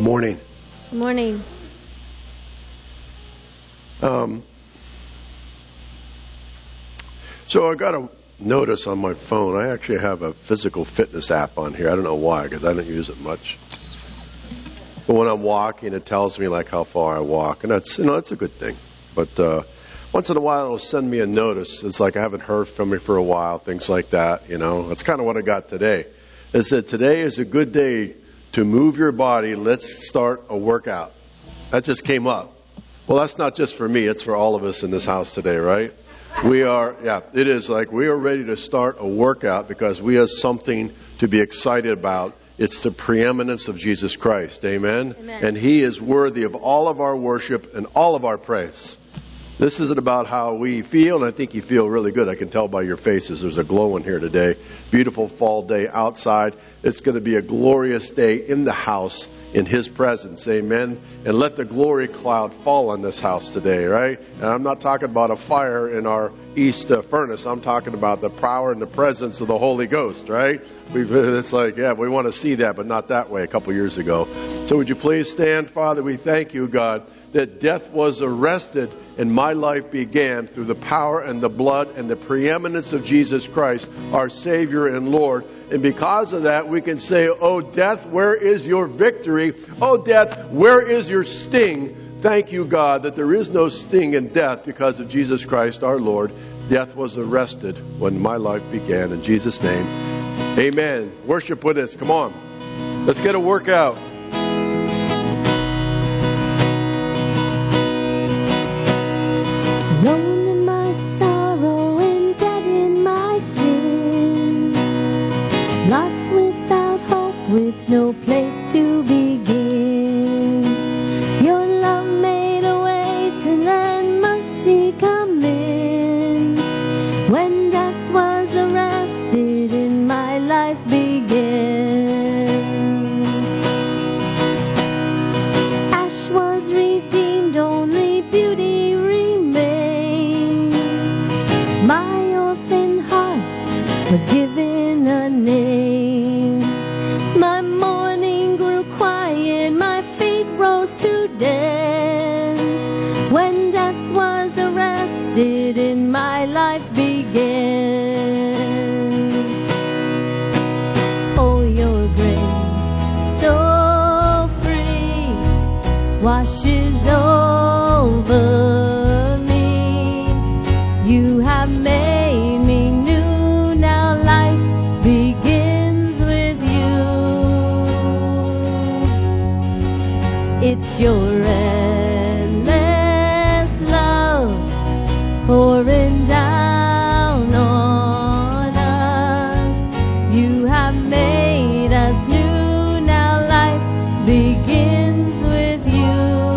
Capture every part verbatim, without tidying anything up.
morning. Good morning. Um, so I got a notice on my phone. I actually have a physical fitness app on here. I don't know why, because I don't use it much. But when I'm walking, it tells me like how far I walk, and that's you know that's a good thing. But uh, once in a while, it'll send me a notice. It's like I haven't heard from you for a while, things like that. You know, that's kind of what I got today. It said today is a good day to move your body. Let's start a workout. That just came up. Well, that's not just for me. It's for all of us in this house today, right? We are, yeah, it is like we are ready to start a workout because we have something to be excited about. It's the preeminence of Jesus Christ. Amen? Amen. And He is worthy of all of our worship and all of our praise. This isn't about how we feel, and I think you feel really good. I can tell by your faces. There's a glow in here today. Beautiful fall day outside. It's going to be a glorious day in the house in His presence. Amen. And let the glory cloud fall on this house today, right? And I'm not talking about a fire in our east uh, furnace. I'm talking about the power and the presence of the Holy Ghost, right? We've, it's like, yeah, we want to see that, but not that way a couple years ago. So would you please stand, Father? We thank you, God, that death was arrested and my life began through the power and the blood and the preeminence of Jesus Christ, our Savior and Lord. And because of that, we can say, oh, death, where is your victory? Oh, death, where is your sting? Thank you, God, that there is no sting in death because of Jesus Christ, our Lord. Death was arrested when my life began. In Jesus' name, amen. Worship with us. Come on. Let's get a workout. Alone in my sorrow and dead in my sin, lost without hope, with no place to begin. Your love made a way to let mercy come in. When death was arrested and my life began, ash was redeemed, only beauty my orphan heart was given a name. My mourning grew quiet, my feet rose to dance. When death was arrested and my life began. Oh, your grace, so free, washes over me. You have made me new, now life begins with you. It's your endless love pouring down on us. You have made us new, now life begins with you.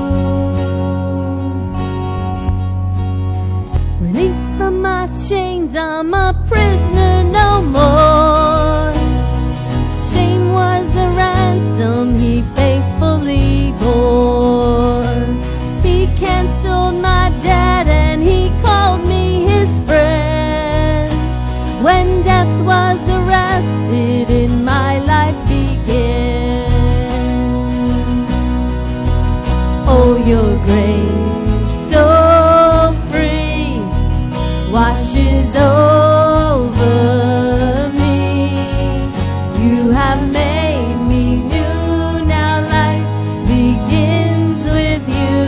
Released from my chains, I'm a prisoner no more. Shame was the ransom He faithfully bore. He canceled my debt and He called me His friend. When death was arrested and my life began. Oh, your grace, so free, washes over me. You have made me new, now life begins with you.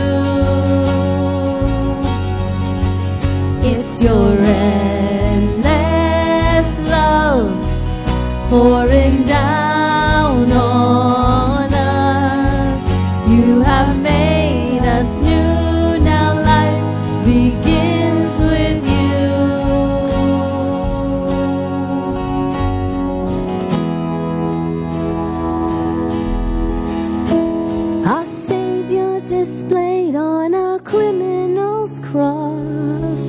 It's your endless love pouring down on us. You have made us new, now life begins with you. Our Savior displayed on a criminal's cross.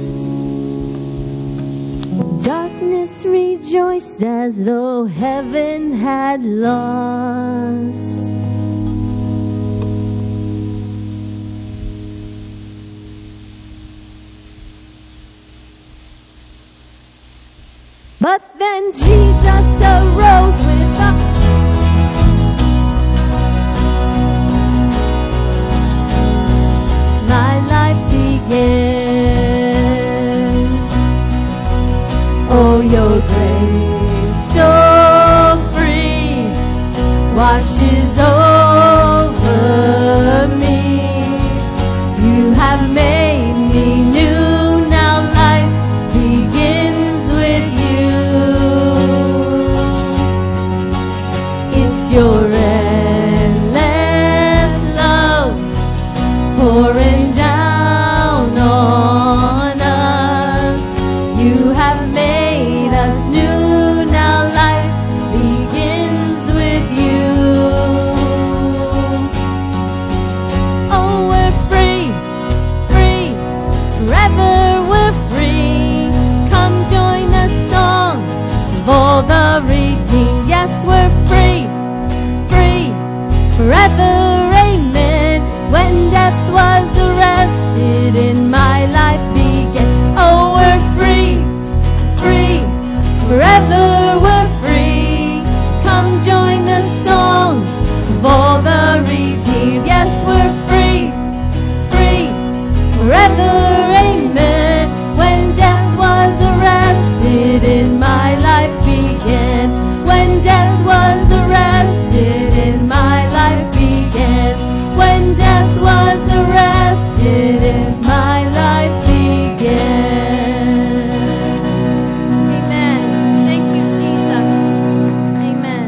Darkness rejoiced as though heaven had lost. But then Jesus arose with a your endless love pouring down on us. You have made us new, now life begins with you. Oh, we're free, free, forever we're free. Come join the song of all the redeemed. Yes, we're free, free, forever, amen. When death was arrested and my life began. Oh, we're free, free, forever we're free. Come join the song of all the redeemed. Yes, we're free, free, forever, amen. When death was arrested and my life began. When death was arrested and my life began. When death was arrested and my life began. Amen. Thank you, Jesus. Amen.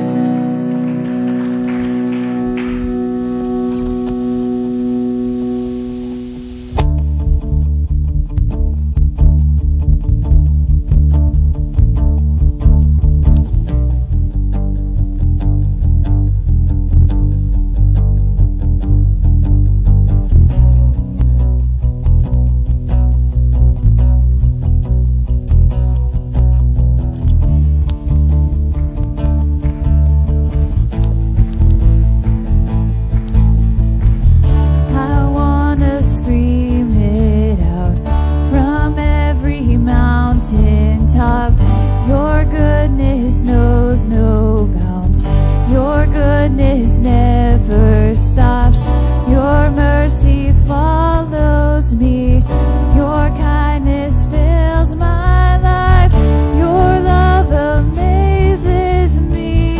I wanna scream it out from every mountain top. Your goodness knows no bounds. Your goodness never stops. Your mercy follows me. Your kindness fills my life. Your love amazes me.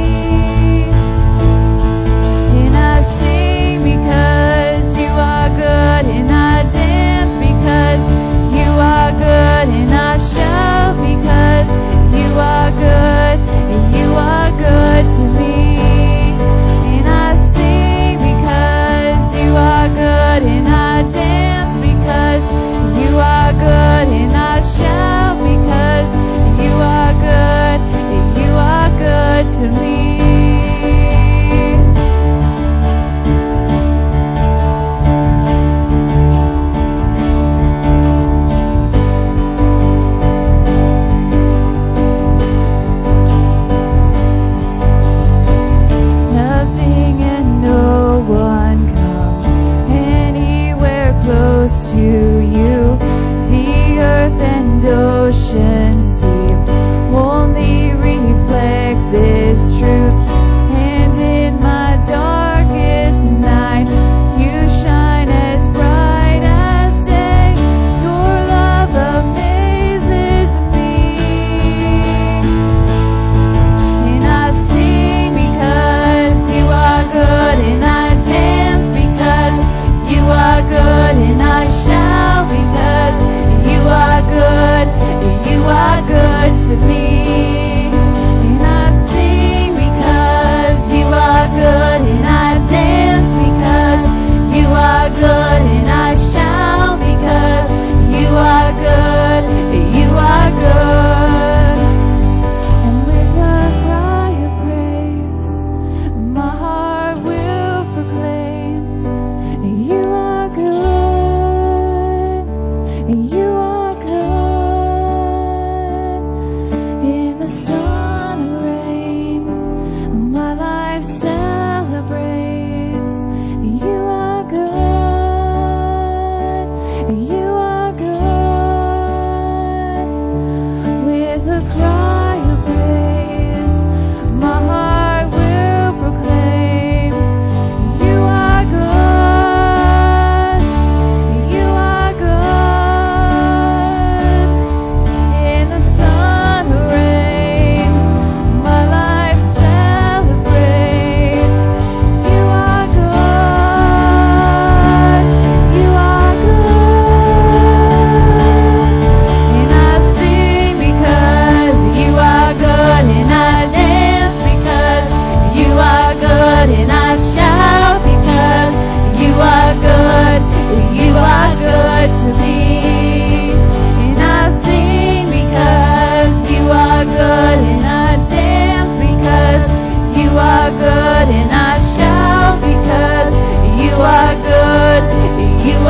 And I sing because you are good, and I dance because you are good, and I shout because you are good, and you are good to me.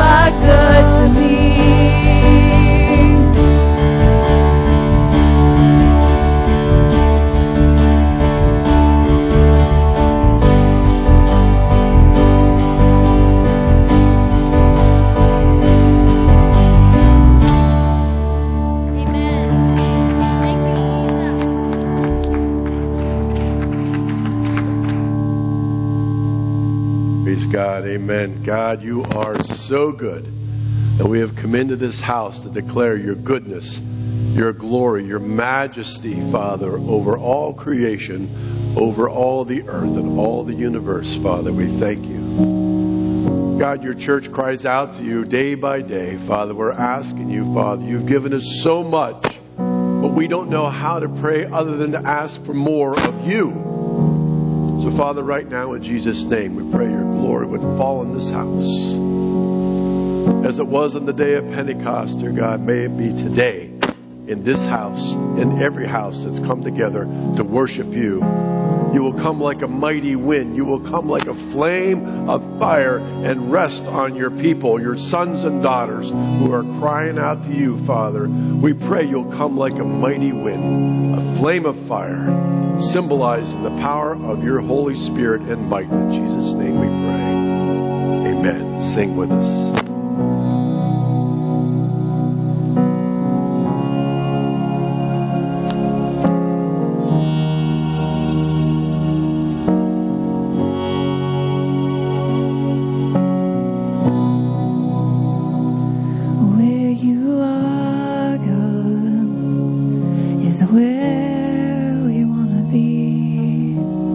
are good to me. God, amen. God, you are so good that we have come into this house to declare your goodness, your glory, your majesty, Father, over all creation, over all the earth and all the universe, Father. We thank you. God, your church cries out to you day by day, Father. We're asking you, Father. You've given us so much, but we don't know how to pray other than to ask for more of you. So, Father, right now, in Jesus' name, we pray your glory would fall in this house. As it was on the day of Pentecost, dear God, may it be today in this house, in every house that's come together to worship you. You will come like a mighty wind. You will come like a flame of fire and rest on your people, your sons and daughters who are crying out to you, Father. We pray you'll come like a mighty wind, a flame of fire, symbolizing the power of your Holy Spirit and might. In Jesus' name we pray. Amen. Sing with us.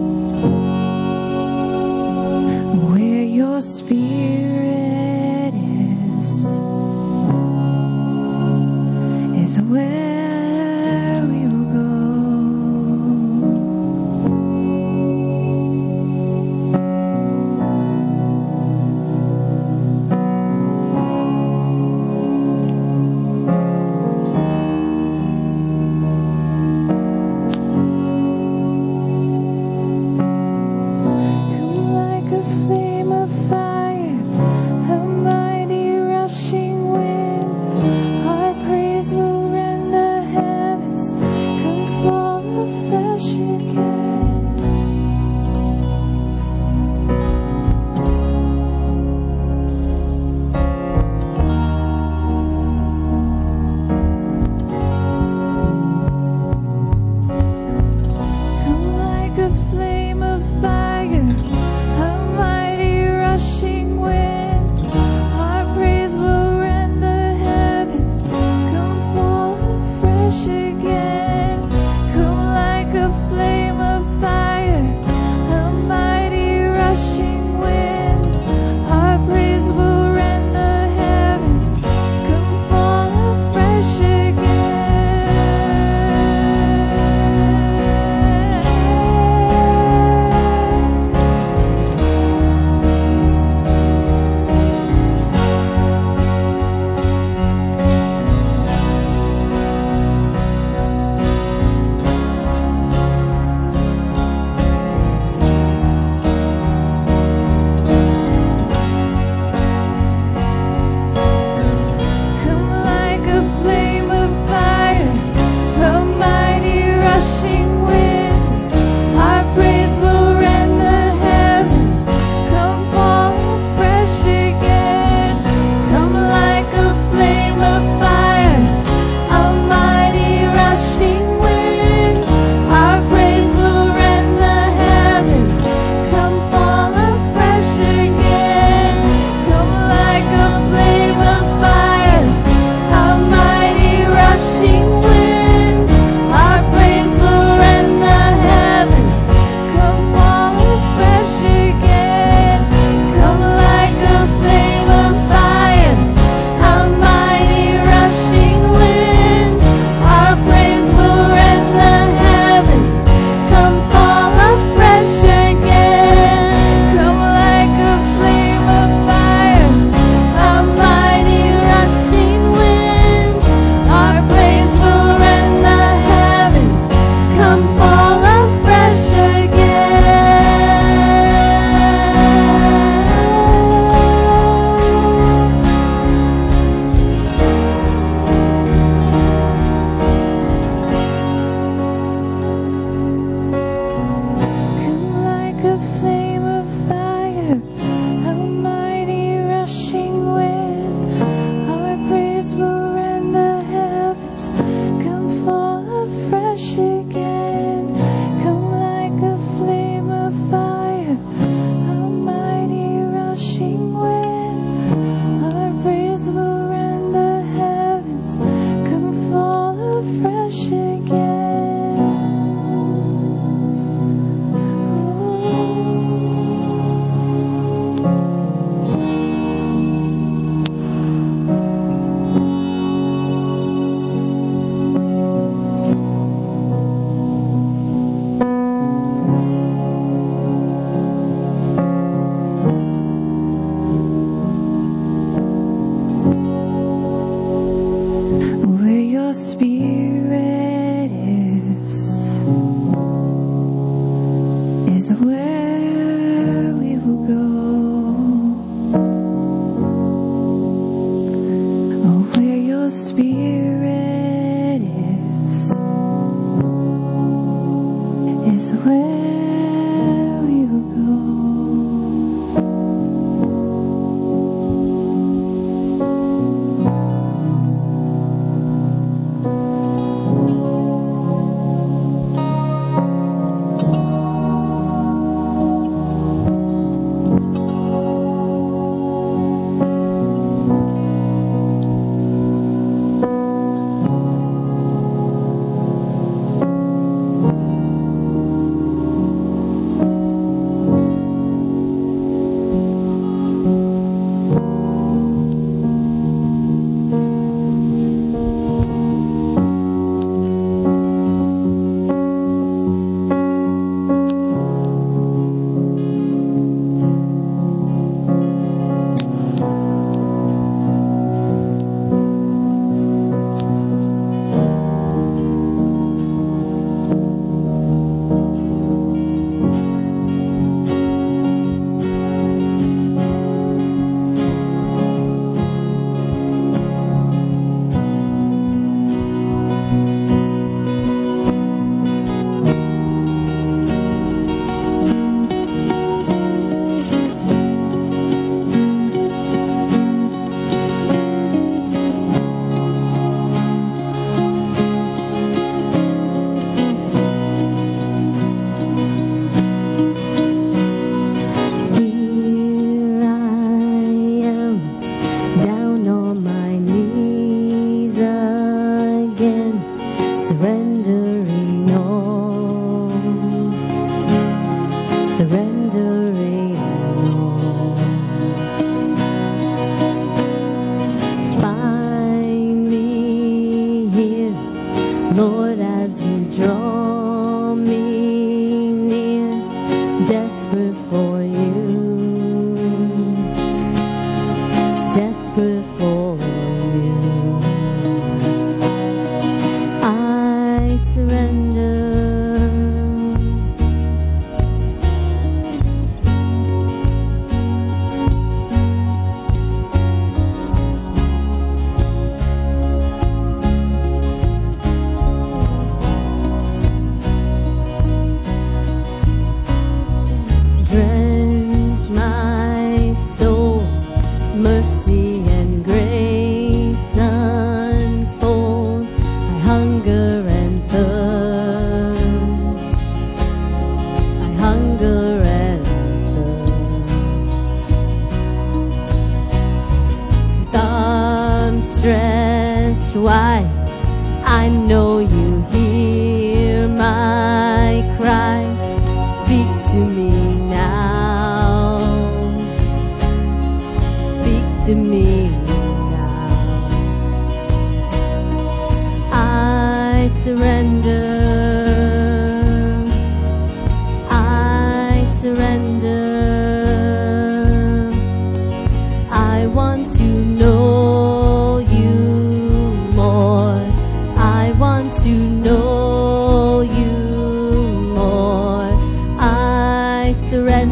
Spirit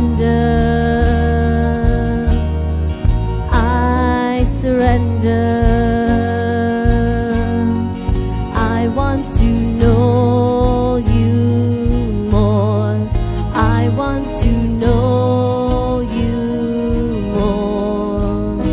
I surrender. I want to know you more. I want to know you more.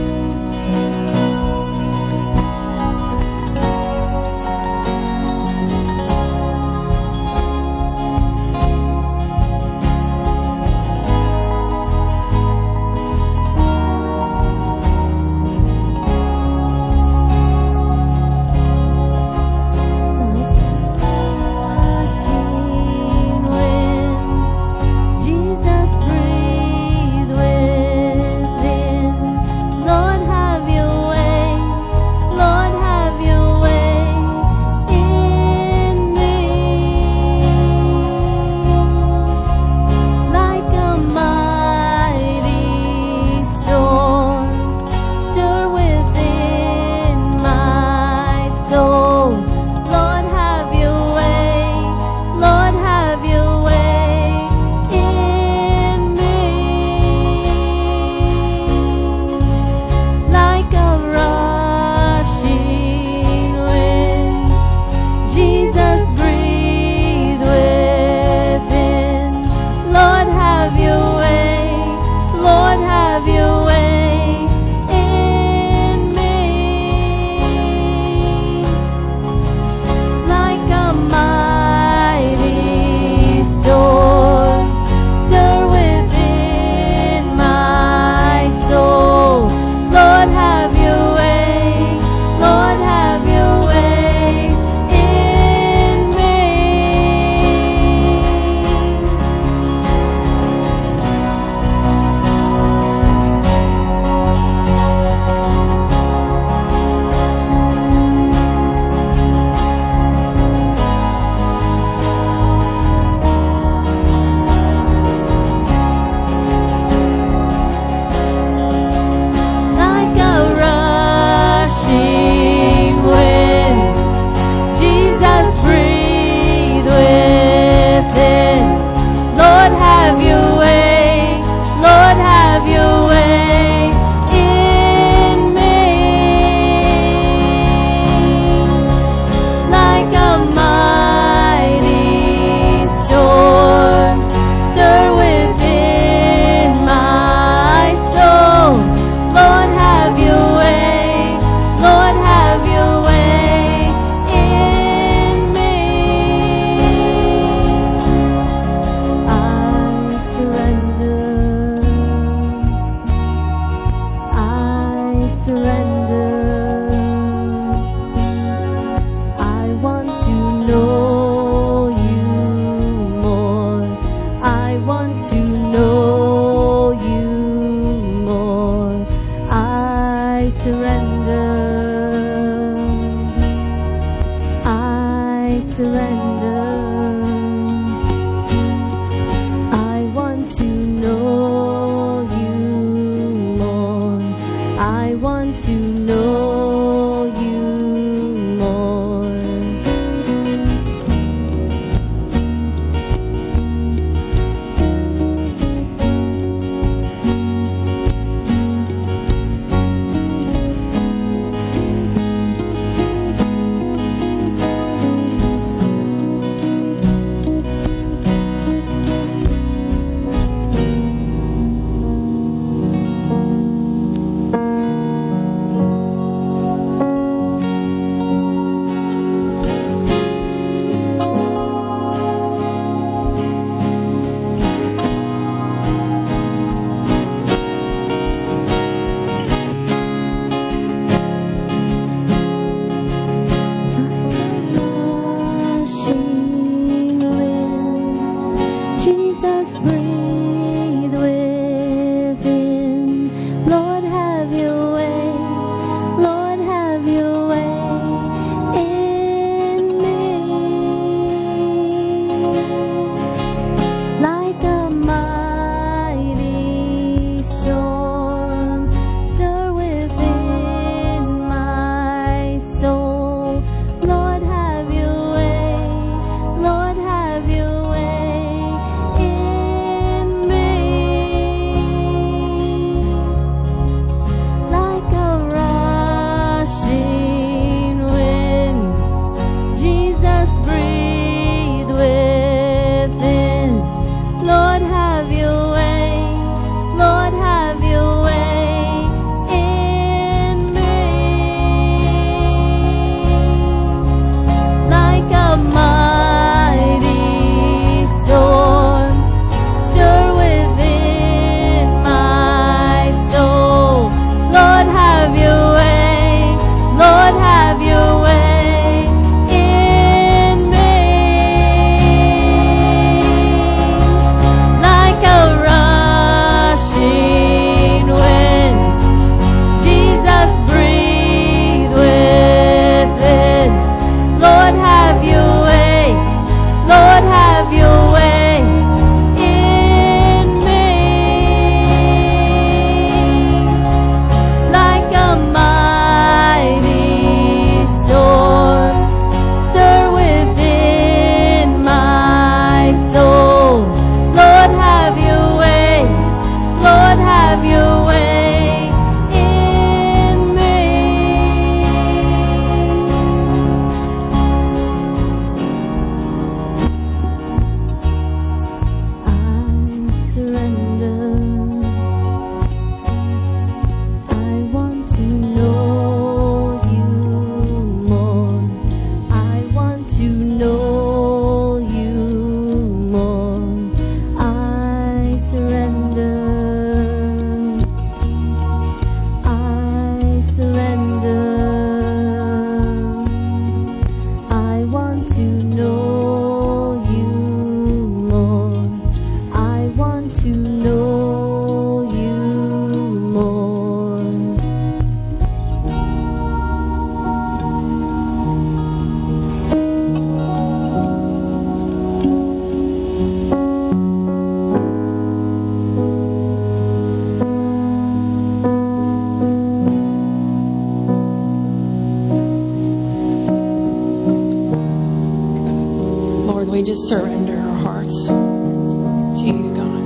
surrender our hearts to you, God.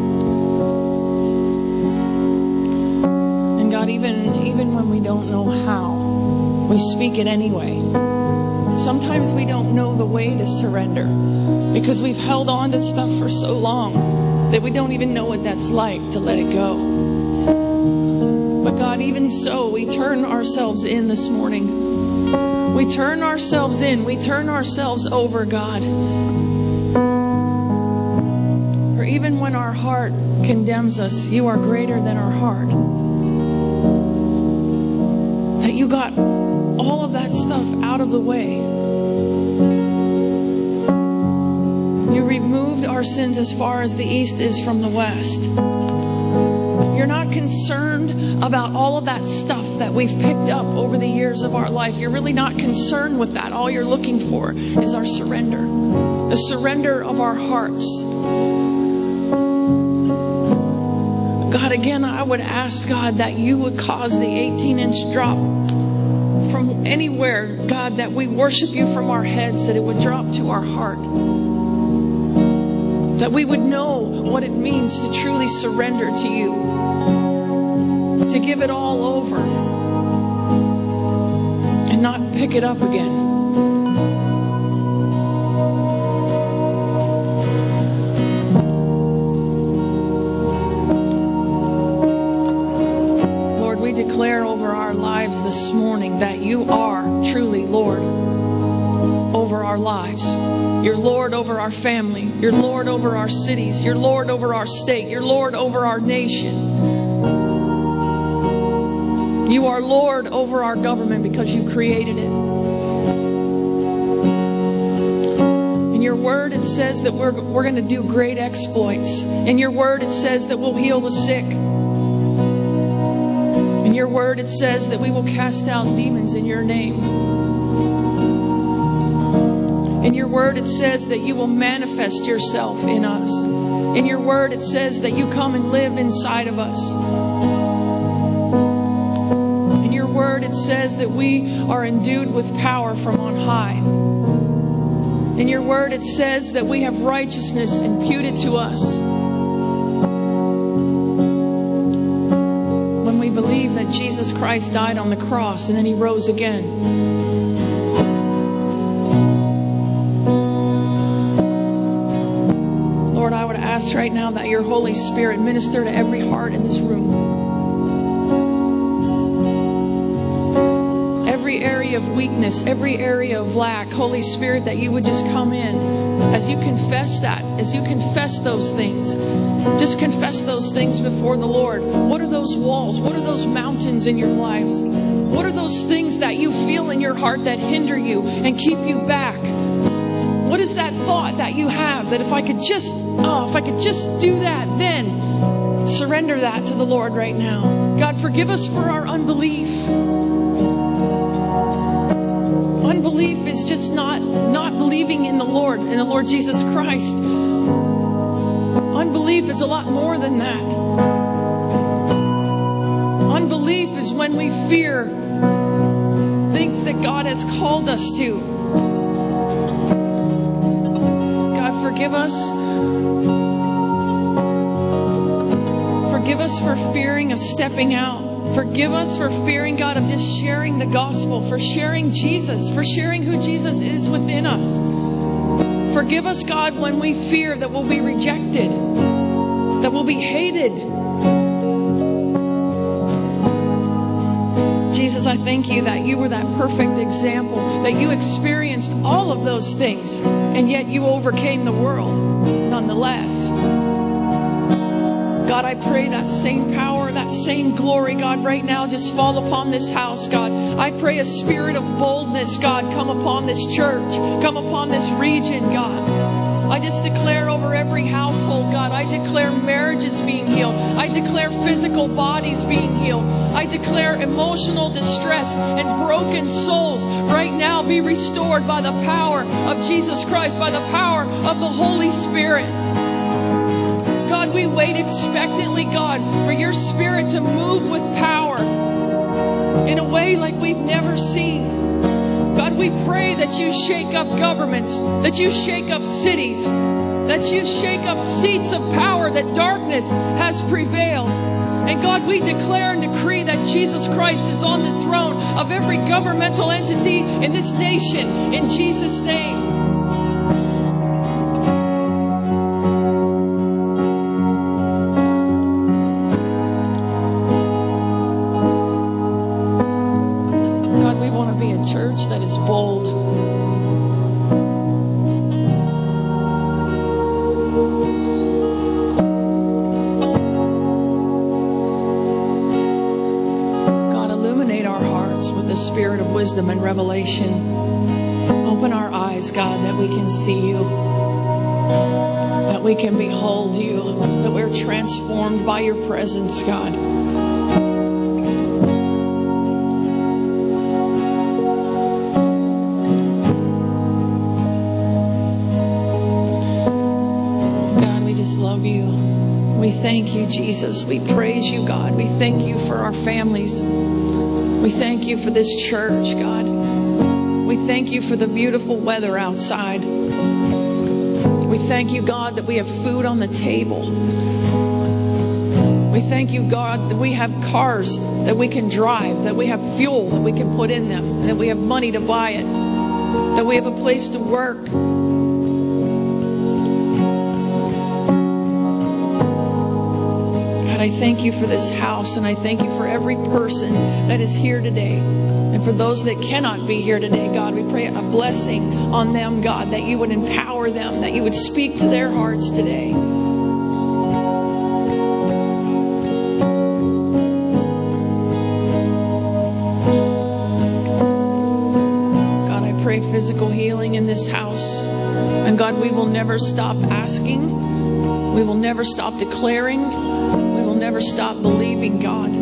And God, even, even when we don't know how, we speak it anyway. Sometimes we don't know the way to surrender because we've held on to stuff for so long that we don't even know what that's like to let it go. But God, even so, we turn ourselves in this morning. We turn ourselves in. We turn ourselves over, God. For even when our heart condemns us, you are greater than our heart. That you got all of that stuff out of the way. You removed our sins as far as the east is from the west. You're not concerned about all of that stuff that we've picked up over the years of our life. You're really not concerned with that. All you're looking for is our surrender. The surrender of our hearts. God, again, I would ask, God, that you would cause the eighteen-inch drop from anywhere, God, that we worship you from our heads, that it would drop to our heart. That we would know what it means to truly surrender to you. To give it all over. And not pick it up again. Lord, we declare over our lives this morning that you are truly Lord over our lives. You're Lord over our family. You're Lord over our cities. You're Lord over our state. You're Lord over our nation. You are Lord over our government because you created it. In your word, it says that we're, we're going to do great exploits. In your word, it says that we'll heal the sick. In your word, it says that we will cast out demons in your name. In your word, it says that you will manifest yourself in us. In your word, it says that you come and live inside of us. In your word, it says that we are endued with power from on high. In your word, it says that we have righteousness imputed to us. When we believe that Jesus Christ died on the cross and then he rose again. Right now that your Holy Spirit minister to every heart in this room. Every area of weakness, every area of lack, Holy Spirit, that you would just come in as you confess that, as you confess those things. Just confess those things before the Lord. What are those walls? What are those mountains in your lives? What are those things that you feel in your heart that hinder you and keep you back? What is that thought that you have that if I could just, oh, if I could just do that, then surrender that to the Lord right now. God, forgive us for our unbelief. Unbelief is just not, not believing in the Lord, in the Lord Jesus Christ. Unbelief is a lot more than that. Unbelief is when we fear things that God has called us to. Forgive us. Forgive us for fearing of stepping out. Forgive us for fearing, God, of just sharing the gospel, for sharing Jesus, for sharing who Jesus is within us. Forgive us, God, when we fear that we'll be rejected, that we'll be hated. Jesus, I thank you that you were that perfect example, that you experienced all of those things, and yet you overcame the world nonetheless. God, I pray that same power, that same glory, God, right now just fall upon this house, God. I pray a spirit of boldness, God, come upon this church, come upon this region, God. I just declare over every household, God, I declare marriages being healed. I declare physical bodies being healed. I declare emotional distress and broken souls right now be restored by the power of Jesus Christ, by the power of the Holy Spirit. God, we wait expectantly, God, for your Spirit to move with power in a way like we've never seen. God, we we pray that you shake up governments, that you shake up cities, that you shake up seats of power, that darkness has prevailed. And God, we declare and decree that Jesus Christ is on the throne of every governmental entity in this nation, in Jesus' name. God, we want to be a church that is bold. Spirit of wisdom and revelation. Open our eyes, God, that we can see you, that we can behold you, that we're transformed by your presence, God. God, we just love you. We thank you, Jesus. We praise you, God. We thank you for our families. We thank you for this church, God. We thank you for the beautiful weather outside. We thank you, God, that we have food on the table. We thank you, God, that we have cars that we can drive, that we have fuel that we can put in them, that we have money to buy it, that we have a place to work. I thank you for this house, and I thank you for every person that is here today. And for those that cannot be here today, God, we pray a blessing on them, God, that you would empower them, that you would speak to their hearts today. God, I pray physical healing in this house. And God, we will never stop asking. We will never stop declaring. Never stop believing, God.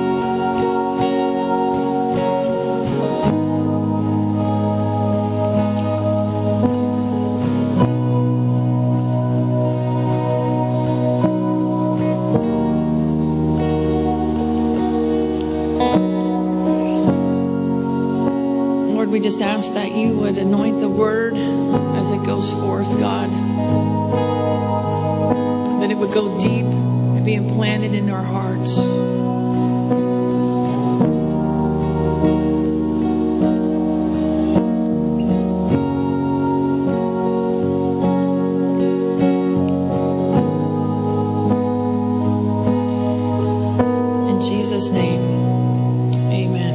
Lord, we just ask that you would anoint the word as it goes forth, God. That it would go deep, be implanted in our hearts. In Jesus' name, amen.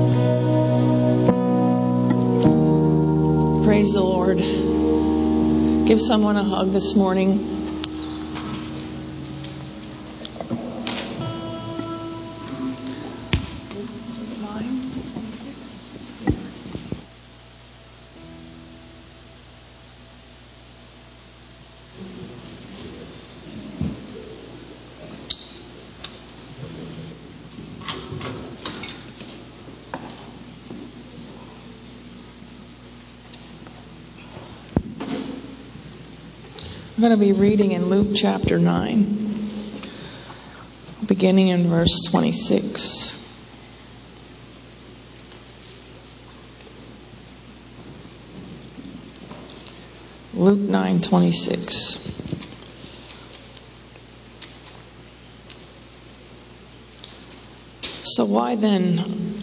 Praise the Lord. Give someone a hug this morning. I'm going to be reading in Luke chapter nine, beginning in verse twenty-six. Luke nine twenty-six. So why then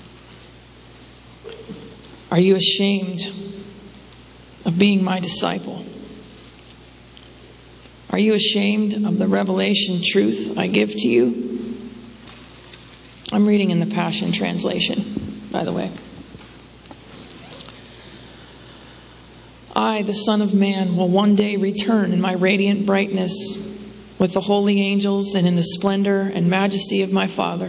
are you ashamed of being my disciple? Are you ashamed of the revelation truth I give to you? I'm reading in the Passion Translation, by the way. I, the Son of Man, will one day return in my radiant brightness with the holy angels and in the splendor and majesty of my Father.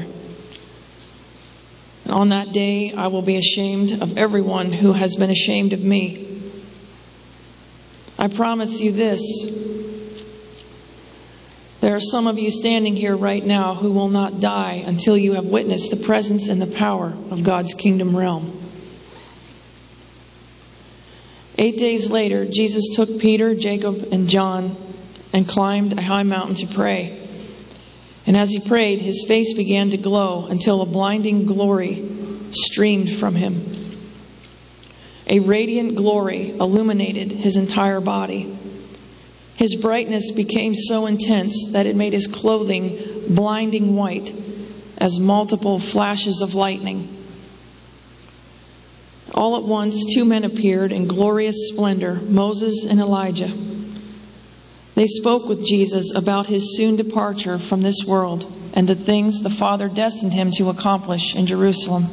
And on that day I will be ashamed of everyone who has been ashamed of me. I promise you this. There are some of you standing here right now who will not die until you have witnessed the presence and the power of God's kingdom realm. Eight days later, Jesus took Peter, Jacob, and John and climbed a high mountain to pray. And as he prayed, his face began to glow until a blinding glory streamed from him. A radiant glory illuminated his entire body. His brightness became so intense that it made his clothing blinding white as multiple flashes of lightning. All at once, two men appeared in glorious splendor, Moses and Elijah. They spoke with Jesus about his soon departure from this world and the things the Father destined him to accomplish in Jerusalem.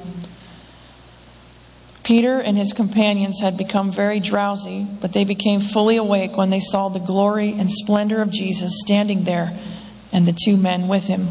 Peter and his companions had become very drowsy, but they became fully awake when they saw the glory and splendor of Jesus standing there and the two men with him.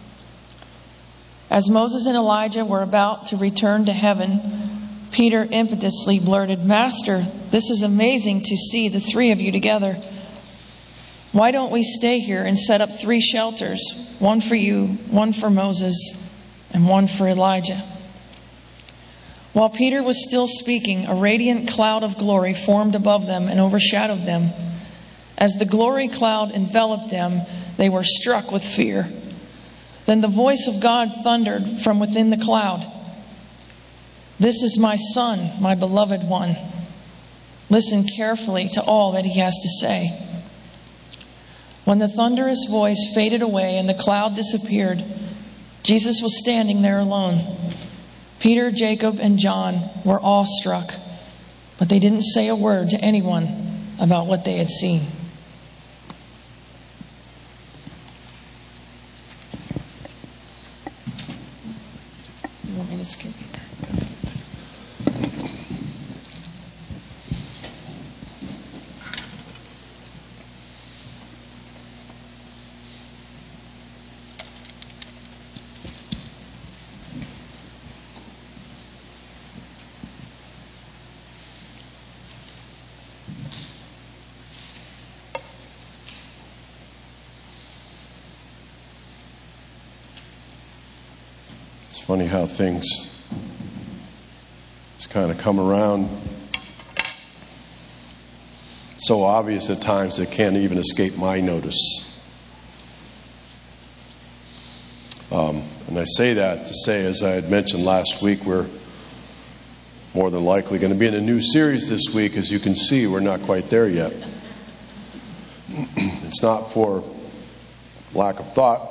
As Moses and Elijah were about to return to heaven, Peter impetuously blurted, "Master, this is amazing to see the three of you together. Why don't we stay here and set up three shelters, one for you, one for Moses, and one for Elijah?" While Peter was still speaking, a radiant cloud of glory formed above them and overshadowed them. As the glory cloud enveloped them, they were struck with fear. Then the voice of God thundered from within the cloud, "This is my Son, my beloved one. Listen carefully to all that he has to say." When the thunderous voice faded away and the cloud disappeared, Jesus was standing there alone. Peter, Jacob, and John were awestruck, but they didn't say a word to anyone about what they had seen. You want me to skip? It's funny how things just kind of come around so obvious at times they can't even escape my notice. Um, and I say that to say, as I had mentioned last week, we're more than likely going to be in a new series this week. As you can see, we're not quite there yet. It's not for lack of thought.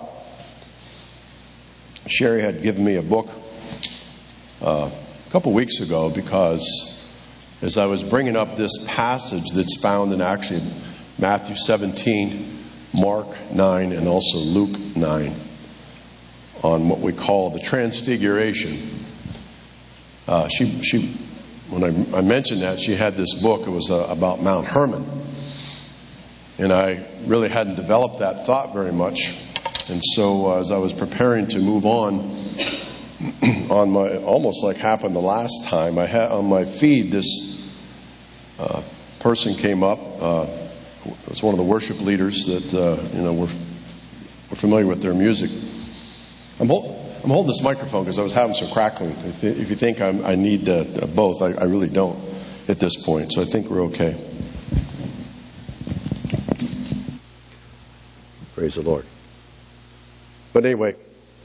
Sherry had given me a book uh, a couple weeks ago because as I was bringing up this passage that's found in actually Matthew seventeen, Mark nine, and also Luke nine on what we call the Transfiguration. Uh, she, she, when I, I mentioned that, she had this book. It was uh, about Mount Hermon. And I really hadn't developed that thought very much. And so uh, as I was preparing to move on, on my, almost like happened the last time, I had on my feed this uh, person came up. Uh, it was one of the worship leaders that, uh, you know, we're, we're familiar with their music. I'm, hol- I'm holding this microphone because I was having some crackling. If, if you think I'm, I need uh, both, I, I really don't at this point. So I think we're okay. Praise the Lord. But anyway,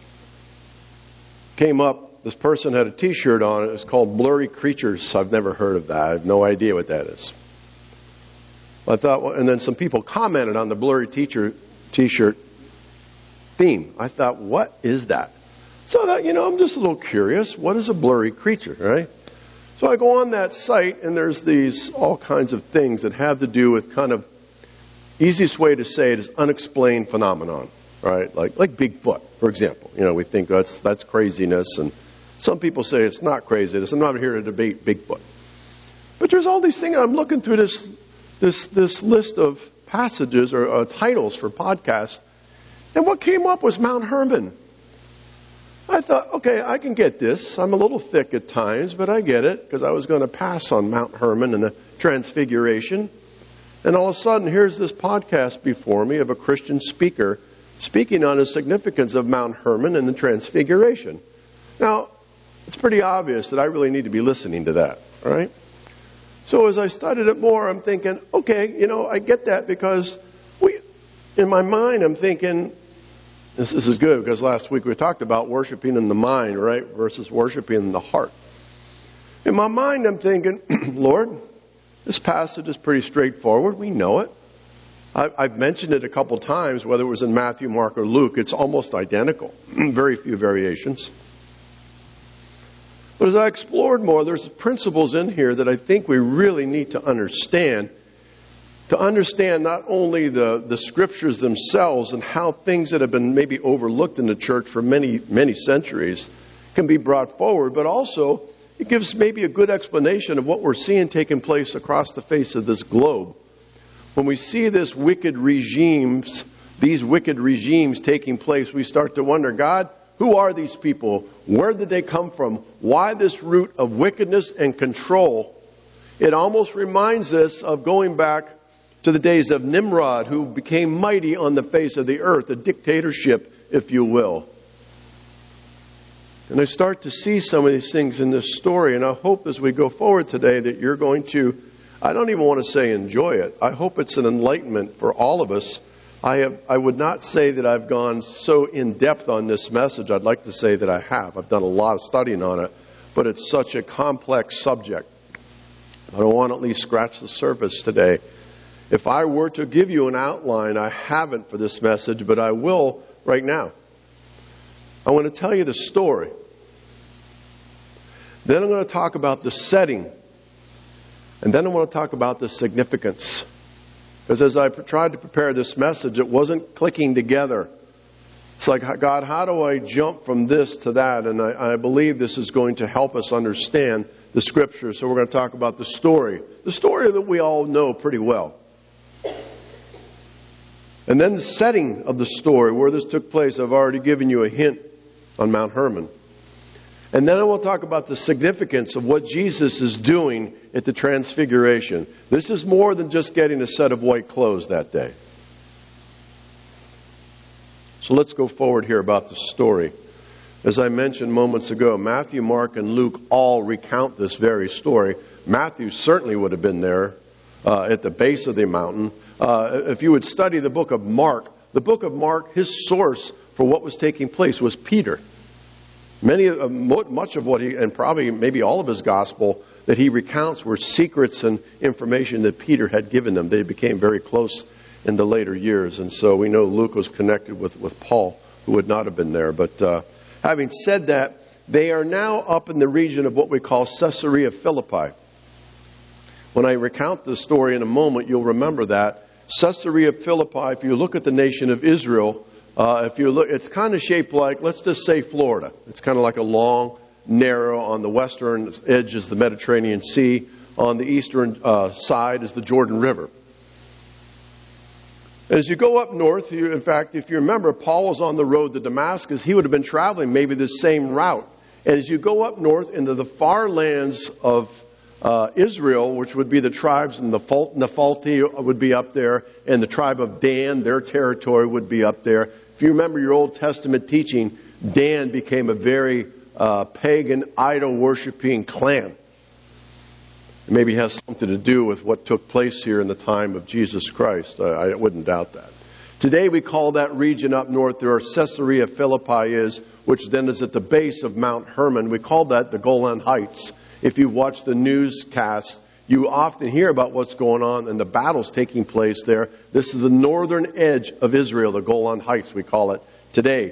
came up, this person had a t-shirt on, it was called Blurry Creatures. I've never heard of that. I have no idea what that is. I thought, well, and then some people commented on the blurry teacher t-shirt theme. I thought, what is that? So I thought, you know, I'm just a little curious. What is a blurry creature, right? So I go on that site, and there's these all kinds of things that have to do with kind of, easiest way to say it is unexplained phenomenon. Right, like like Bigfoot, for example. You know, we think that's that's craziness, and some people say it's not craziness. I'm not here to debate Bigfoot, but there's all these things. I'm looking through this this this list of passages or uh, titles for podcasts, and what came up was Mount Hermon. I thought, okay, I can get this. I'm a little thick at times, but I get it because I was going to pass on Mount Hermon and the Transfiguration, and all of a sudden, here's this podcast before me of a Christian speaker speaking on the significance of Mount Hermon and the Transfiguration. Now, it's pretty obvious that I really need to be listening to that, all right? So as I studied it more, I'm thinking, okay, you know, I get that because we, in my mind, I'm thinking, this, this is good because last week we talked about worshiping in the mind, right, versus worshiping in the heart. In my mind, I'm thinking, Lord, this passage is pretty straightforward. We know it. I, I've mentioned it a couple times, whether it was in Matthew, Mark, or Luke. It's almost identical. Very few variations. But as I explored more, there's principles in here that I think we really need to understand. To understand not only the, the scriptures themselves and how things that have been maybe overlooked in the church for many, many centuries can be brought forward, but also it gives maybe a good explanation of what we're seeing taking place across the face of this globe. When we see this wicked regimes, these wicked regimes taking place, we start to wonder, God, who are these people? Where did they come from? Why this root of wickedness and control? It almost reminds us of going back to the days of Nimrod, who became mighty on the face of the earth, a dictatorship, if you will. And I start to see some of these things in this story, and I hope as we go forward today that you're going to, I don't even want to say enjoy it. I hope it's an enlightenment for all of us. I have, I would not say that I've gone so in depth on this message. I'd like to say that I have. I've done a lot of studying on it, but it's such a complex subject. I don't want to at least scratch the surface today. If I were to give you an outline, I haven't for this message, but I will right now. I want to tell you the story. Then I'm going to talk about the setting. And then I want to talk about the significance. Because as I tried to prepare this message, it wasn't clicking together. It's like, God, how do I jump from this to that? And I, I believe this is going to help us understand the Scripture. So we're going to talk about the story. The story that we all know pretty well. And then the setting of the story, where this took place, I've already given you a hint on Mount Hermon. And then I will talk about the significance of what Jesus is doing at the Transfiguration. This is more than just getting a set of white clothes that day. So let's go forward here about the story. As I mentioned moments ago, Matthew, Mark, and Luke all recount this very story. Matthew certainly would have been there uh, at the base of the mountain. Uh, if you would study the book of Mark, the book of Mark, his source for what was taking place was Peter. Many, uh, much of what he, and probably maybe all of his gospel that he recounts were secrets and information that Peter had given them. They became very close in the later years. And so we know Luke was connected with, with Paul, who would not have been there. But uh, having said that, they are now up in the region of what we call Caesarea Philippi. When I recount the story in a moment, you'll remember that. Caesarea Philippi, if you look at the nation of Israel, Uh, if you look, it's kind of shaped like, let's just say Florida. It's kind of like a long, narrow, on the western edge is the Mediterranean Sea. On the eastern uh, side is the Jordan River. As you go up north, you, in fact, if you remember, Paul was on the road to Damascus. He would have been traveling maybe the same route. And as you go up north into the far lands of uh, Israel, which would be the tribes, and the Nephalti would be up there, and the tribe of Dan, their territory would be up there. If you remember your Old Testament teaching, Dan became a very uh, pagan, idol-worshiping clan. It maybe has something to do with what took place here in the time of Jesus Christ. I, I wouldn't doubt that. Today we call that region up north where Caesarea Philippi is, which then is at the base of Mount Hermon. We call that the Golan Heights. If you watch the newscast, you often hear about what's going on and the battles taking place there. This is the northern edge of Israel, the Golan Heights, we call it today.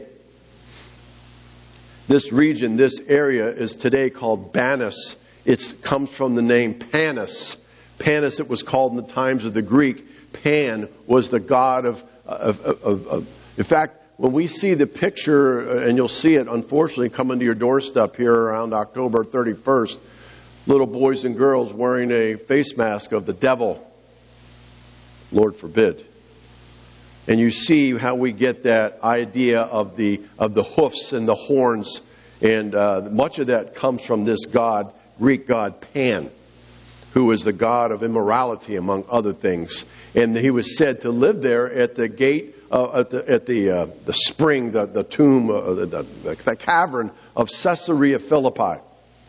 This region, this area is today called Banis. It comes from the name Panis. Panis, it was called in the times of the Greek. Pan was the god of, of, of, of in fact, when we see the picture, and you'll see it unfortunately coming to your doorstep here around October thirty-first, little boys and girls wearing a face mask of the devil. Lord forbid. And you see how we get that idea of the of the hoofs and the horns. And uh, much of that comes from this god, Greek god Pan, who is the god of immorality, among other things. And he was said to live there at the gate, uh, at the at the uh, the spring, the, the tomb, uh, the, the, the cavern of Caesarea Philippi.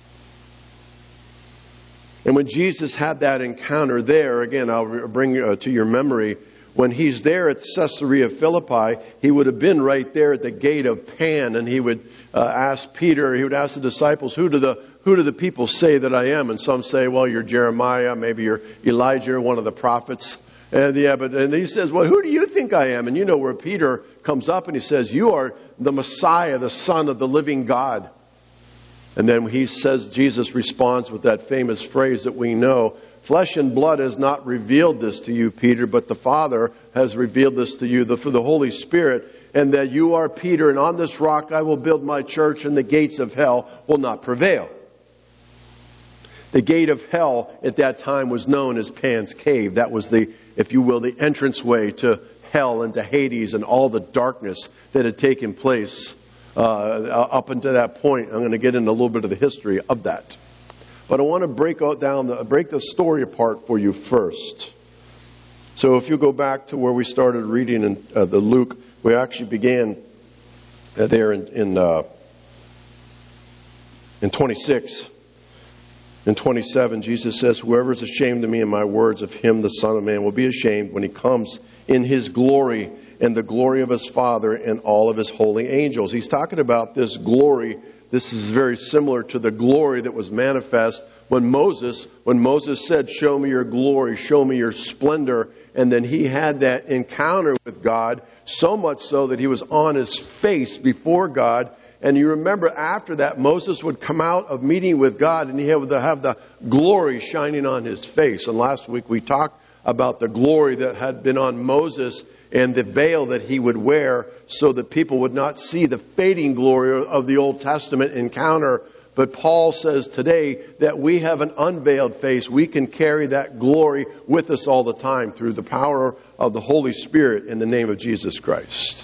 And when Jesus had that encounter there, again, I'll bring uh, to your memory, when he's there at Caesarea Philippi, he would have been right there at the gate of Pan, and he would uh, ask Peter, he would ask the disciples, who do the who do the people say that I am? And some say, well, you're Jeremiah, maybe you're Elijah, one of the prophets. And yeah, but and he says, well, who do you think I am? And you know where Peter comes up and he says, you are the Messiah, the Son of the living God. And then he says, Jesus responds with that famous phrase that we know, flesh and blood has not revealed this to you, Peter, but the Father has revealed this to you the, through the Holy Spirit, and that you are Peter, and on this rock I will build my church, and the gates of hell will not prevail. The gate of hell at that time was known as Pan's Cave. That was the, if you will, the entranceway to hell and to Hades and all the darkness that had taken place uh, up until that point. I'm going to get into a little bit of the history of that. But I want to break out down the, break the story apart for you first. So if you go back to where we started reading in uh, the Luke, we actually began uh, there in in, uh, in twenty-six. In twenty-seven, Jesus says, whoever is ashamed of me and my words, of him the Son of Man will be ashamed when he comes in his glory and the glory of his Father and all of his holy angels. He's talking about this glory. This is very similar to the glory that was manifest when Moses, when Moses said, show me your glory, show me your splendor. And then he had that encounter with God, so much so that he was on his face before God. And you remember after that, Moses would come out of meeting with God and he would have the glory shining on his face. And last week we talked about the glory that had been on Moses and the veil that he would wear so that people would not see the fading glory of the Old Testament encounter. But Paul says today that we have an unveiled face. We can carry that glory with us all the time through the power of the Holy Spirit in the name of Jesus Christ.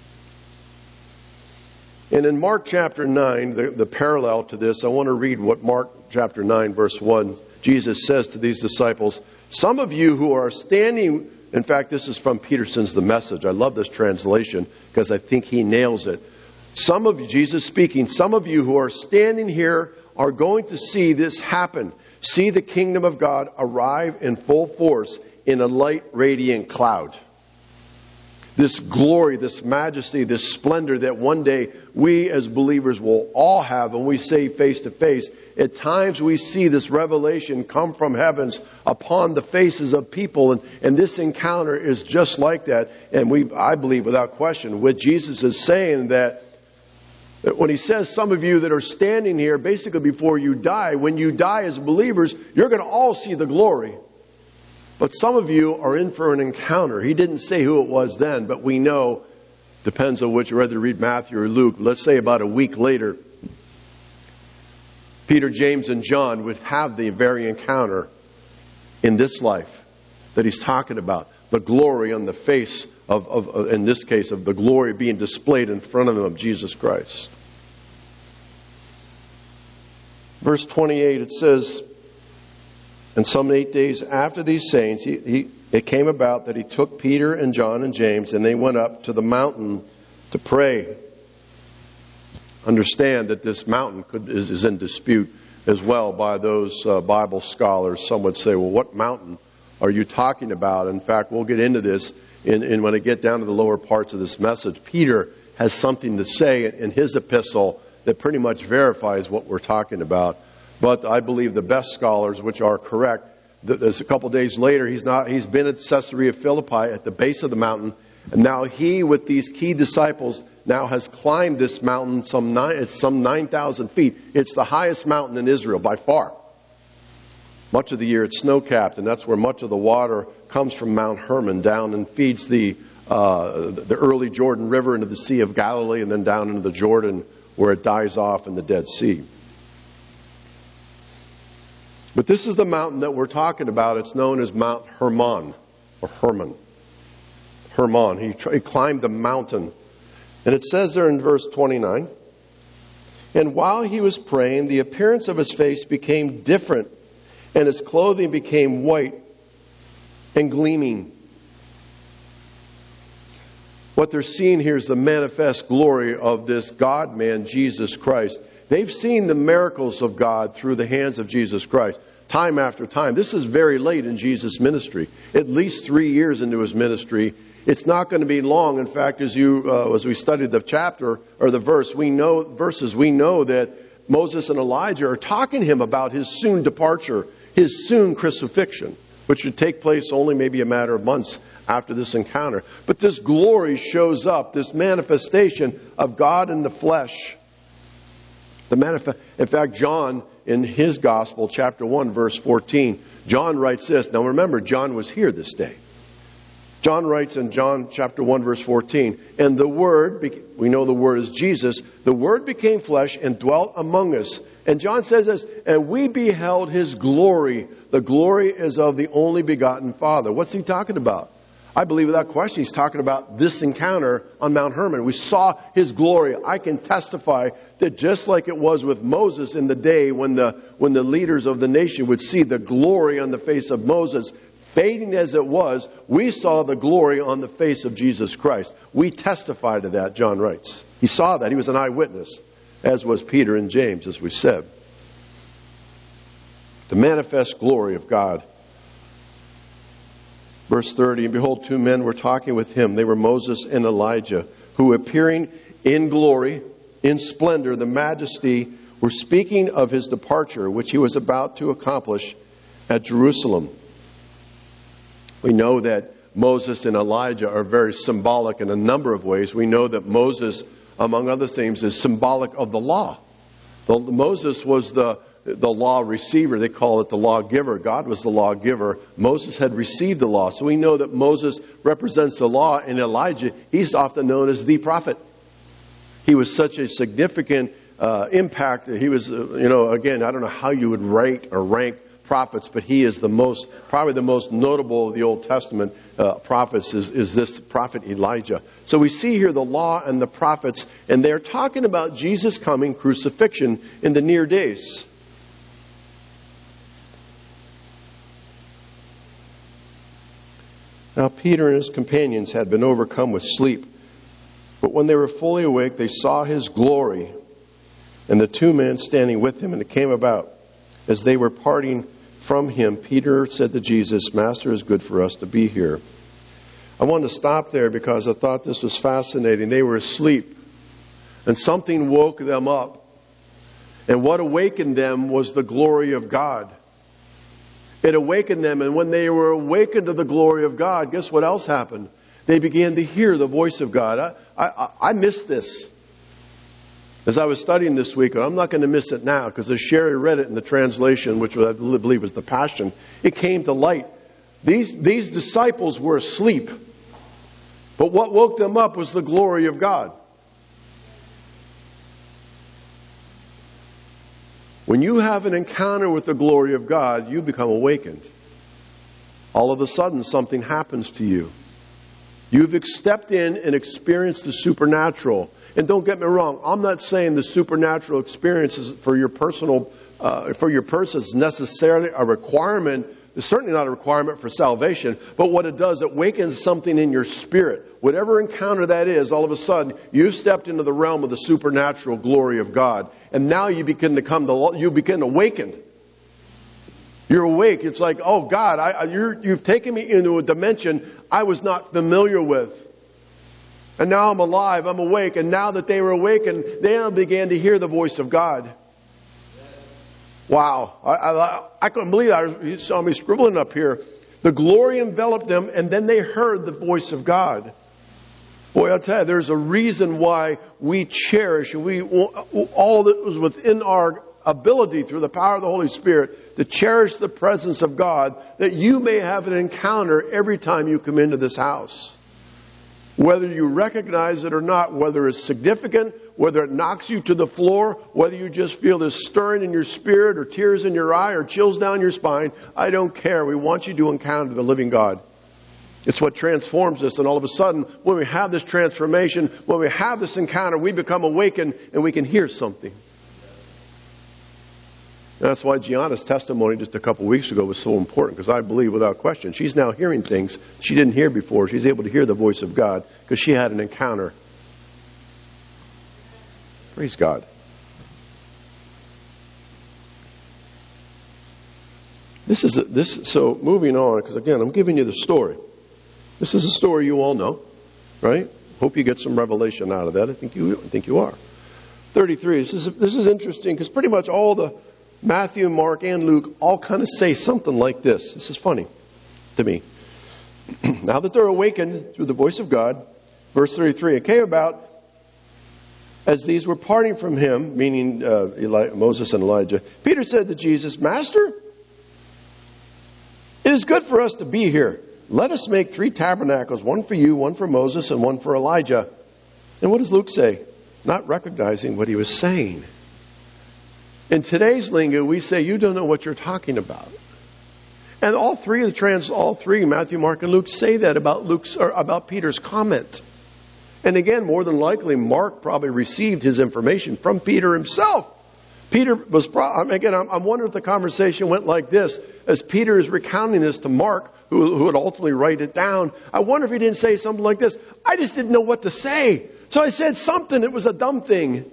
And in Mark chapter nine, the, the parallel to this, I want to read what Mark chapter nine, verse one, Jesus says to these disciples, some of you who are standing, in fact, this is from Peterson's The Message. I love this translation because I think he nails it. Some of you, Jesus speaking, some of you who are standing here are going to see this happen. See the kingdom of God arrive in full force in a light, radiant cloud. This glory, this majesty, this splendor that one day we as believers will all have when we say face to face. At times we see this revelation come from heavens upon the faces of people. And, and this encounter is just like that. And we, I believe without question, what Jesus is saying that when he says some of you that are standing here basically before you die, when you die as believers, you're going to all see the glory. But some of you are in for an encounter. He didn't say who it was then, but we know, depends on which, whether you read Matthew or Luke, let's say about a week later, Peter, James, and John would have the very encounter in this life that he's talking about. The glory on the face of, of, of, in this case, of the glory being displayed in front of them of Jesus Christ. Verse twenty-eight, it says, and some eight days after these sayings, he, he, it came about that he took Peter and John and James, and they went up to the mountain to pray. Understand that this mountain could, is, is in dispute as well by those uh, Bible scholars. Some would say, well, what mountain are you talking about? In fact, we'll get into this in, in when I get down to the lower parts of this message. Peter has something to say in his epistle that pretty much verifies what we're talking about. But I believe the best scholars, which are correct, there's a couple days later, he's not. He's been at Caesarea Philippi at the base of the mountain, and now he, with these key disciples, now has climbed this mountain. Some nine, it's some nine thousand feet. It's the highest mountain in Israel by far. Much of the year it's snow-capped, and that's where much of the water comes from Mount Hermon down and feeds the uh, the early Jordan River into the Sea of Galilee, and then down into the Jordan where it dies off in the Dead Sea. But this is the mountain that we're talking about. It's known as Mount Hermon, or Hermon. Hermon. He, tr- he climbed the mountain. And it says there in verse twenty-nine, and while he was praying, the appearance of his face became different, and his clothing became white and gleaming. What they're seeing here is the manifest glory of this God-man, Jesus Christ. They've seen the miracles of God through the hands of Jesus Christ, time after time. This is very late in Jesus' ministry, at least three years into his ministry. It's not going to be long. In fact, as you uh, as we studied the chapter or the verse, we know verses, we know that Moses and Elijah are talking to him about his soon departure, his soon crucifixion, which would take place only maybe a matter of months after this encounter. But this glory shows up, this manifestation of God in the flesh. The manif- in fact, John, in his gospel, chapter one, verse fourteen, John writes this. Now remember, John was here this day. John writes in John chapter one, verse fourteen, and the Word, we know the Word is Jesus, the Word became flesh and dwelt among us. And John says this, and we beheld His glory. The glory is of the only begotten Father. What's he talking about? I believe without question he's talking about this encounter on Mount Hermon. We saw His glory. I can testify that just like it was with Moses in the day when the, when the leaders of the nation would see the glory on the face of Moses, fading as it was, we saw the glory on the face of Jesus Christ. We testify to that, John writes. He saw that. He was an eyewitness, as was Peter and James, as we said. The manifest glory of God. Verse thirty, and behold, two men were talking with him. They were Moses and Elijah, who appearing in glory, in splendor, the majesty, were speaking of his departure, which he was about to accomplish at Jerusalem. We know that Moses and Elijah are very symbolic in a number of ways. We know that Moses, among other things, is symbolic of the law. The, Moses was the, the law receiver. They call it the lawgiver. God was the lawgiver. Moses had received the law. So we know that Moses represents the law, and Elijah, he's often known as the prophet. He was such a significant uh, impact. He was, uh, you know, again, I don't know how you would rate or rank prophets, but he is the most, probably the most notable of the Old Testament uh, prophets is, is this prophet Elijah. So we see here the law and the prophets, and they're talking about Jesus' coming crucifixion in the near days. Now Peter and his companions had been overcome with sleep, but when they were fully awake, they saw his glory and the two men standing with him, and it came about as they were parting from him, Peter said to Jesus, Master, it's good for us to be here. I wanted to stop there because I thought this was fascinating. They were asleep, and something woke them up. And what awakened them was the glory of God. It awakened them, and when they were awakened to the glory of God, guess what else happened? They began to hear the voice of God. I, I, I missed this. As I was studying this week, and I'm not going to miss it now, because as Sherry read it in the translation, which I believe was the Passion, it came to light. These, these disciples were asleep. But what woke them up was the glory of God. When you have an encounter with the glory of God, you become awakened. All of a sudden, something happens to you. You've stepped in and experienced the supernatural. And don't get me wrong, I'm not saying the supernatural experiences for your personal, uh, for your person is necessarily a requirement. It's certainly not a requirement for salvation. But what it does, it wakens something in your spirit. Whatever encounter that is, all of a sudden, you've stepped into the realm of the supernatural glory of God. And now you begin to come to, you begin awakened. You're awake. It's like, oh God, I, you're, you've taken me into a dimension I was not familiar with. And now I'm alive, I'm awake. And now that they were awakened, they began to hear the voice of God. Wow. I, I, I couldn't believe that. You saw me scribbling up here. The glory enveloped them, and then they heard the voice of God. Boy, I'll tell you, there's a reason why we cherish, and we all that was within our ability through the power of the Holy Spirit to cherish the presence of God, that you may have an encounter every time you come into this house. Whether you recognize it or not, whether it's significant, whether it knocks you to the floor, whether you just feel this stirring in your spirit or tears in your eye or chills down your spine, I don't care. We want you to encounter the living God. It's what transforms us. And all of a sudden, when we have this transformation, when we have this encounter, we become awakened and we can hear something. That's why Gianna's testimony just a couple weeks ago was so important, because I believe without question she's now hearing things she didn't hear before. She's able to hear the voice of God because she had an encounter. Praise God. This is a, this. So moving on, because again, I'm giving you the story. This is a story you all know, right? Hope you get some revelation out of that. I think you I think you are. thirty-three. This is, this is interesting because pretty much all the Matthew, Mark, and Luke all kind of say something like this. This is funny to me. Now that they're awakened through the voice of God, verse thirty-three, it came about as these were parting from him, meaning uh, Eli- Moses and Elijah, Peter said to Jesus, Master, it is good for us to be here. Let us make three tabernacles, one for you, one for Moses, and one for Elijah. And what does Luke say? Not recognizing what he was saying. In today's lingo, we say, you don't know what you're talking about. And all three of the trans, all three, Matthew, Mark, and Luke, say that about Luke's or about Peter's comment. And again, more than likely, Mark probably received his information from Peter himself. Peter was, pro- again, I'm wondering if the conversation went like this. As Peter is recounting this to Mark, who, who would ultimately write it down, I wonder if he didn't say something like this. I just didn't know what to say. So I said something. It was a dumb thing.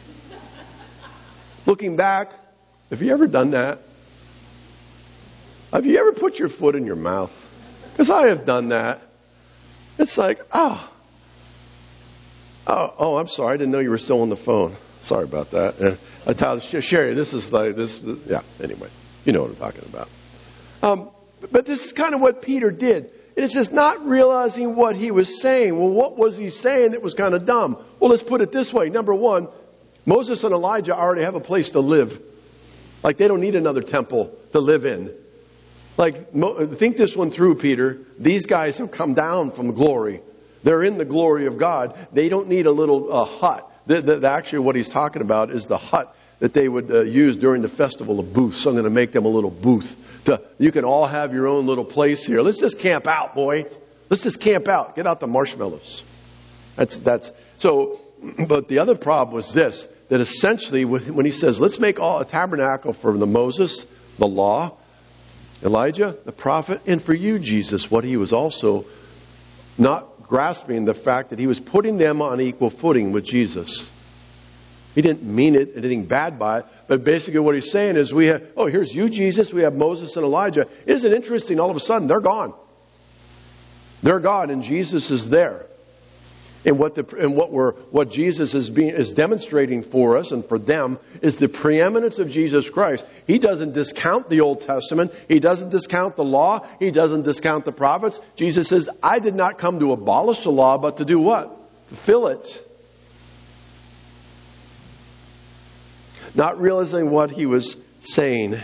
Looking back, have you ever done that? Have you ever put your foot in your mouth? Because I have done that. It's like, oh, oh, oh, I'm sorry. I didn't know you were still on the phone. Sorry about that. And I tell Sherry, this is like this. Yeah. Anyway, you know what I'm talking about. Um, but this is kind of what Peter did, and it's just not realizing what he was saying. Well, what was he saying that was kind of dumb? Well, let's put it this way. Number one, Moses and Elijah already have a place to live. Like they don't need another temple to live in. Like, think this one through, Peter. These guys have come down from glory. They're in the glory of God. They don't need a little uh, hut. The, the, the, actually, what he's talking about is the hut that they would uh, use during the festival of booths. So I'm going to make them a little booth. To, you can all have your own little place here. Let's just camp out, boy. Let's just camp out. Get out the marshmallows. That's that's so. But the other problem was this: that essentially, with, when he says, "Let's make all a tabernacle for the Moses, the law, Elijah, the prophet, and for you, Jesus," what he was also not grasping the fact that he was putting them on equal footing with Jesus. He didn't mean it, anything bad by it. But basically what he's saying is we have, oh, here's you, Jesus. We have Moses and Elijah. Isn't it interesting? All of a sudden, they're gone. They're gone, and Jesus is there. And what the and what we're what Jesus is being is demonstrating for us and for them is the preeminence of Jesus Christ. He doesn't discount the Old Testament. He doesn't discount the law. He doesn't discount the prophets. Jesus says, I did not come to abolish the law, but to do what? Fulfill it. Not realizing what he was saying.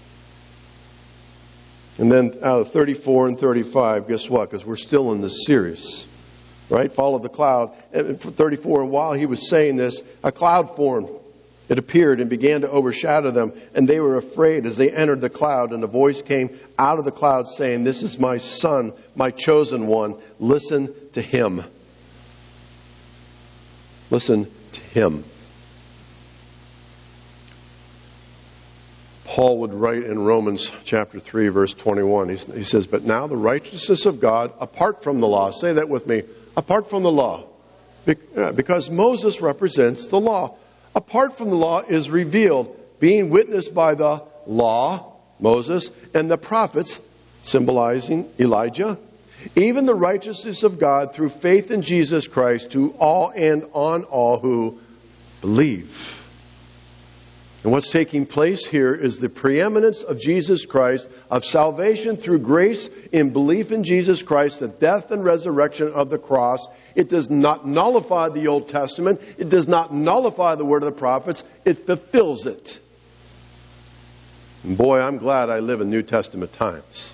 And then out of thirty-four and thirty-five, guess what? Because we're still in this series. Right? Follow the cloud. And thirty-four, and while he was saying this, a cloud formed. It appeared and began to overshadow them. And they were afraid as they entered the cloud. And a voice came out of the cloud saying, "This is my son, my chosen one. Listen to him." Listen to him. Paul would write in Romans chapter three, verse twenty-one. He says, "But now the righteousness of God, apart from the law." Say that with me. Apart from the law. Because Moses represents the law. Apart from the law is revealed, being witnessed by the law, Moses, and the prophets, symbolizing Elijah, even the righteousness of God through faith in Jesus Christ to all and on all who believe. And what's taking place here is the preeminence of Jesus Christ, of salvation through grace in belief in Jesus Christ, the death and resurrection of the cross. It does not nullify the Old Testament. It does not nullify the word of the prophets. It fulfills it. And boy, I'm glad I live in New Testament times.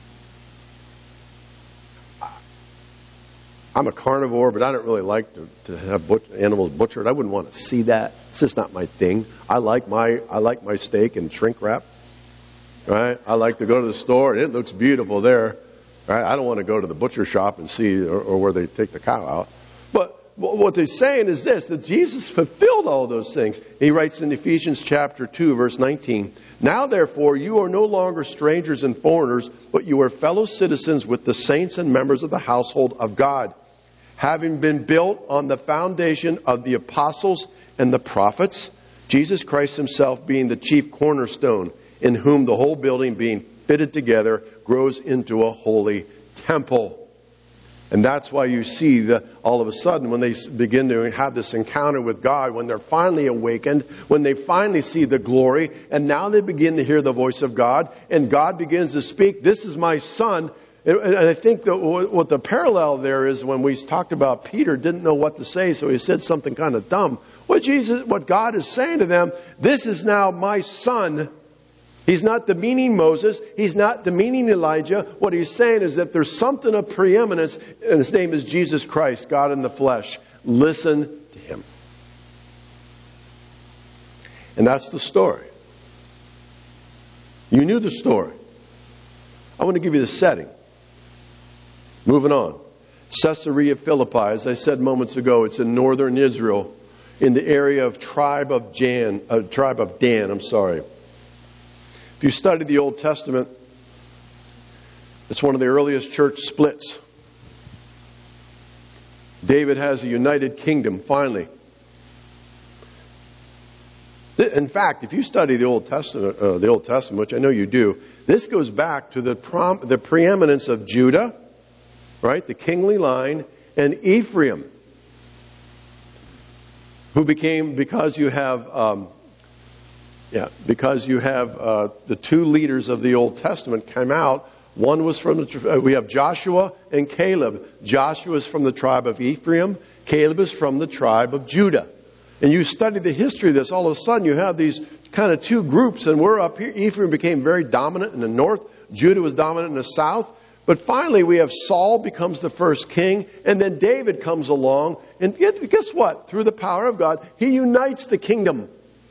I'm a carnivore, but I don't really like to, to have butch, animals butchered. I wouldn't want to see that. It's just not my thing. I like my I like my steak in shrink wrap. Right? I like to go to the store and it looks beautiful there. Right? I don't want to go to the butcher shop and see or, or where they take the cow out. But what they're saying is this, that Jesus fulfilled all those things. He writes in Ephesians chapter two, verse nineteen, "Now therefore you are no longer strangers and foreigners, but you are fellow citizens with the saints and members of the household of God, having been built on the foundation of the apostles and the prophets, Jesus Christ himself being the chief cornerstone, in whom the whole building being fitted together grows into a holy temple." And that's why you see that all of a sudden when they begin to have this encounter with God, when they're finally awakened, when they finally see the glory, and now they begin to hear the voice of God, and God begins to speak, "This is my son." And I think that what the parallel there is when we talked about Peter didn't know what to say, so he said something kind of dumb. What Jesus, what God is saying to them, "This is now my son." He's not demeaning Moses. He's not demeaning Elijah. What he's saying is that there's something of preeminence, and his name is Jesus Christ, God in the flesh. Listen to him. And that's the story. You knew the story. I want to give you the setting. Moving on. Caesarea Philippi, as I said moments ago, it's in northern Israel, in the area of tribe of Jan, uh, tribe of Dan. I'm sorry. If you study the Old Testament, it's one of the earliest church splits. David has a united kingdom, finally. In fact, if you study the Old Testament, uh, the Old Testament, which I know you do, this goes back to the prom- the preeminence of Judah, right, the kingly line, and Ephraim, who became, because you have, um, yeah, because you have uh, the two leaders of the Old Testament came out. One was from the, uh, we have Joshua and Caleb. Joshua is from the tribe of Ephraim. Caleb is from the tribe of Judah. And you study the history of this, all of a sudden you have these kind of two groups, and we're up here. Ephraim became very dominant in the north. Judah was dominant in the south. But finally we have Saul becomes the first king, and then David comes along. And guess what? Through the power of God, he unites the kingdom.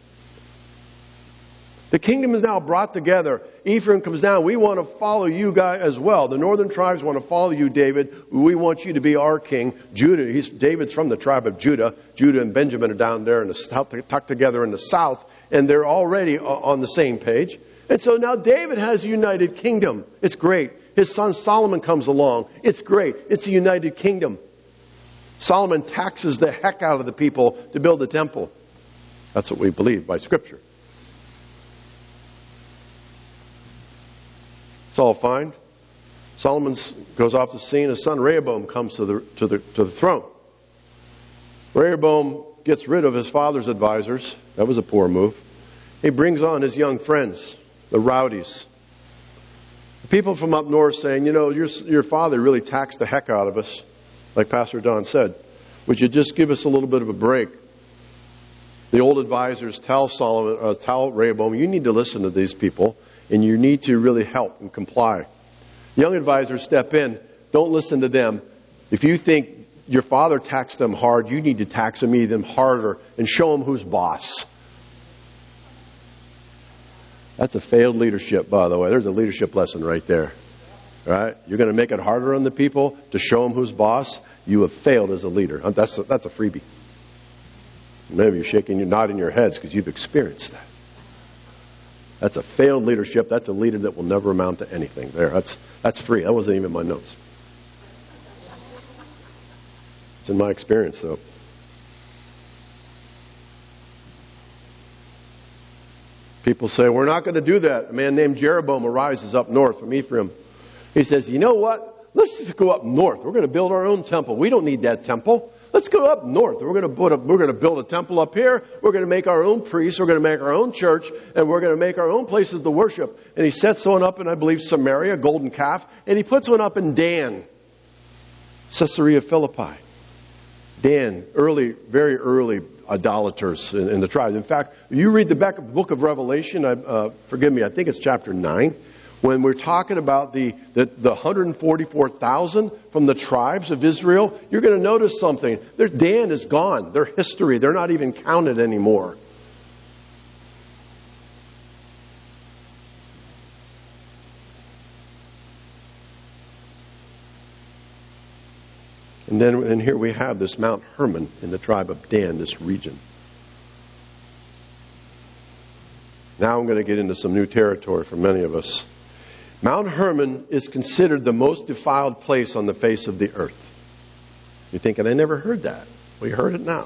The kingdom is now brought together. Ephraim comes down. We want to follow you guys as well. The northern tribes want to follow you, David. We want you to be our king. Judah, he's, David's from the tribe of Judah. Judah and Benjamin are down there in the south, tucked together in the south. And they're already on the same page. And so now David has a united kingdom. It's great. His son Solomon comes along. It's great. It's a united kingdom. Solomon taxes the heck out of the people to build the temple. That's what we believe by Scripture. It's all fine. Solomon goes off the scene. His son Rehoboam comes to the to the to the throne. Rehoboam gets rid of his father's advisors. That was a poor move. He brings on his young friends, the rowdies. The people from up north saying, you know, your your father really taxed the heck out of us, like Pastor Don said. Would you just give us a little bit of a break? The old advisors tell Solomon, uh, tell Rehoboam, you need to listen to these people. And you need to really help and comply. Young advisors step in. Don't listen to them. If you think your father taxed them hard, you need to tax them even harder and show them who's boss. That's a failed leadership, by the way. There's a leadership lesson right there. Right? You're going to make it harder on the people to show them who's boss. You have failed as a leader. That's a, that's a freebie. Maybe you're shaking, you're nodding your heads because you've experienced that. That's a failed leadership. That's a leader that will never amount to anything. There, that's that's free. That wasn't even my notes. It's in my experience, though. People say, we're not going to do that. A man named Jeroboam arises up north from Ephraim. He says, you know what? Let's just go up north. We're going to build our own temple. We don't need that temple. Let's go up north. We're going to put a, we're going to build a temple up here. We're going to make our own priests. We're going to make our own church, and we're going to make our own places to worship. And he sets one up in, I believe, Samaria, golden calf, and he puts one up in Dan, Caesarea Philippi. Dan, early, very early idolaters in, in the tribe. In fact, you read the back, book of Revelation. I, uh, forgive me, I think it's chapter nine. When we're talking about the, the, the one hundred forty-four thousand from the tribes of Israel, you're going to notice something. Their Dan is gone. Their history, they're not even counted anymore. And then and here we have this Mount Hermon in the tribe of Dan, this region. Now I'm going to get into some new territory for many of us. Mount Hermon is considered the most defiled place on the face of the earth. You're thinking, I never heard that. We heard it now.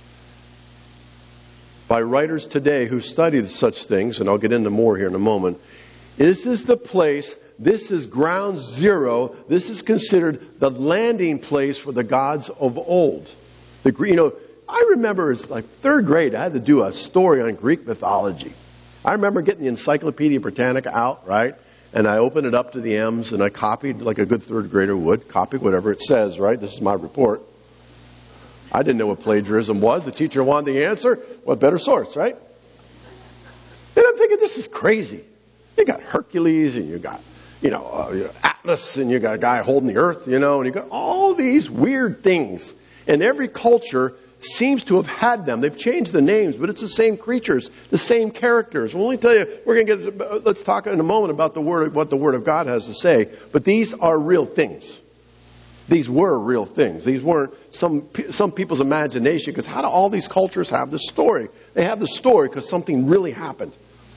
By writers today who study such things, and I'll get into more here in a moment, this is the place This is ground zero. This is considered the landing place for the gods of old. The you know, I remember as like third grade, I had to do a story on Greek mythology. I remember getting the Encyclopedia Britannica out, right? And I opened it up to the M's and I copied like a good third grader would, copied whatever it says, right? This is my report. I didn't know what plagiarism was. The teacher wanted the answer. What better source, right? And I'm thinking, this is crazy. You got Hercules and you got, you know, uh, you know, Atlas and you got a guy holding the earth, you know, and you got all these weird things. And every culture seems to have had them. They've changed the names, but it's the same creatures, the same characters. Well, let me tell you, we're going to get, let's talk in a moment about the word, what the Word of God has to say. But these are real things. These were real things. These weren't some some people's imagination, because how do all these cultures have this story? They have the story because something really happened.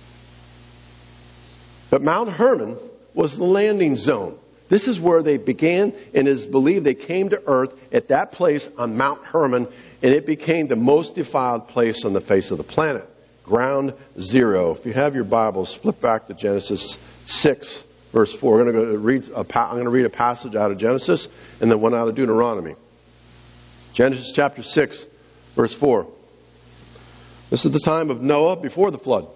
But Mount Hermon was the landing zone. This is where they began, and it is believed they came to earth at that place on Mount Hermon, and it became the most defiled place on the face of the planet. Ground zero. If you have your Bibles, flip back to Genesis six. Verse four. We're going to go read a, I'm going to read a passage out of Genesis and then one out of Deuteronomy. Genesis chapter six, verse four. This is the time of Noah before the flood.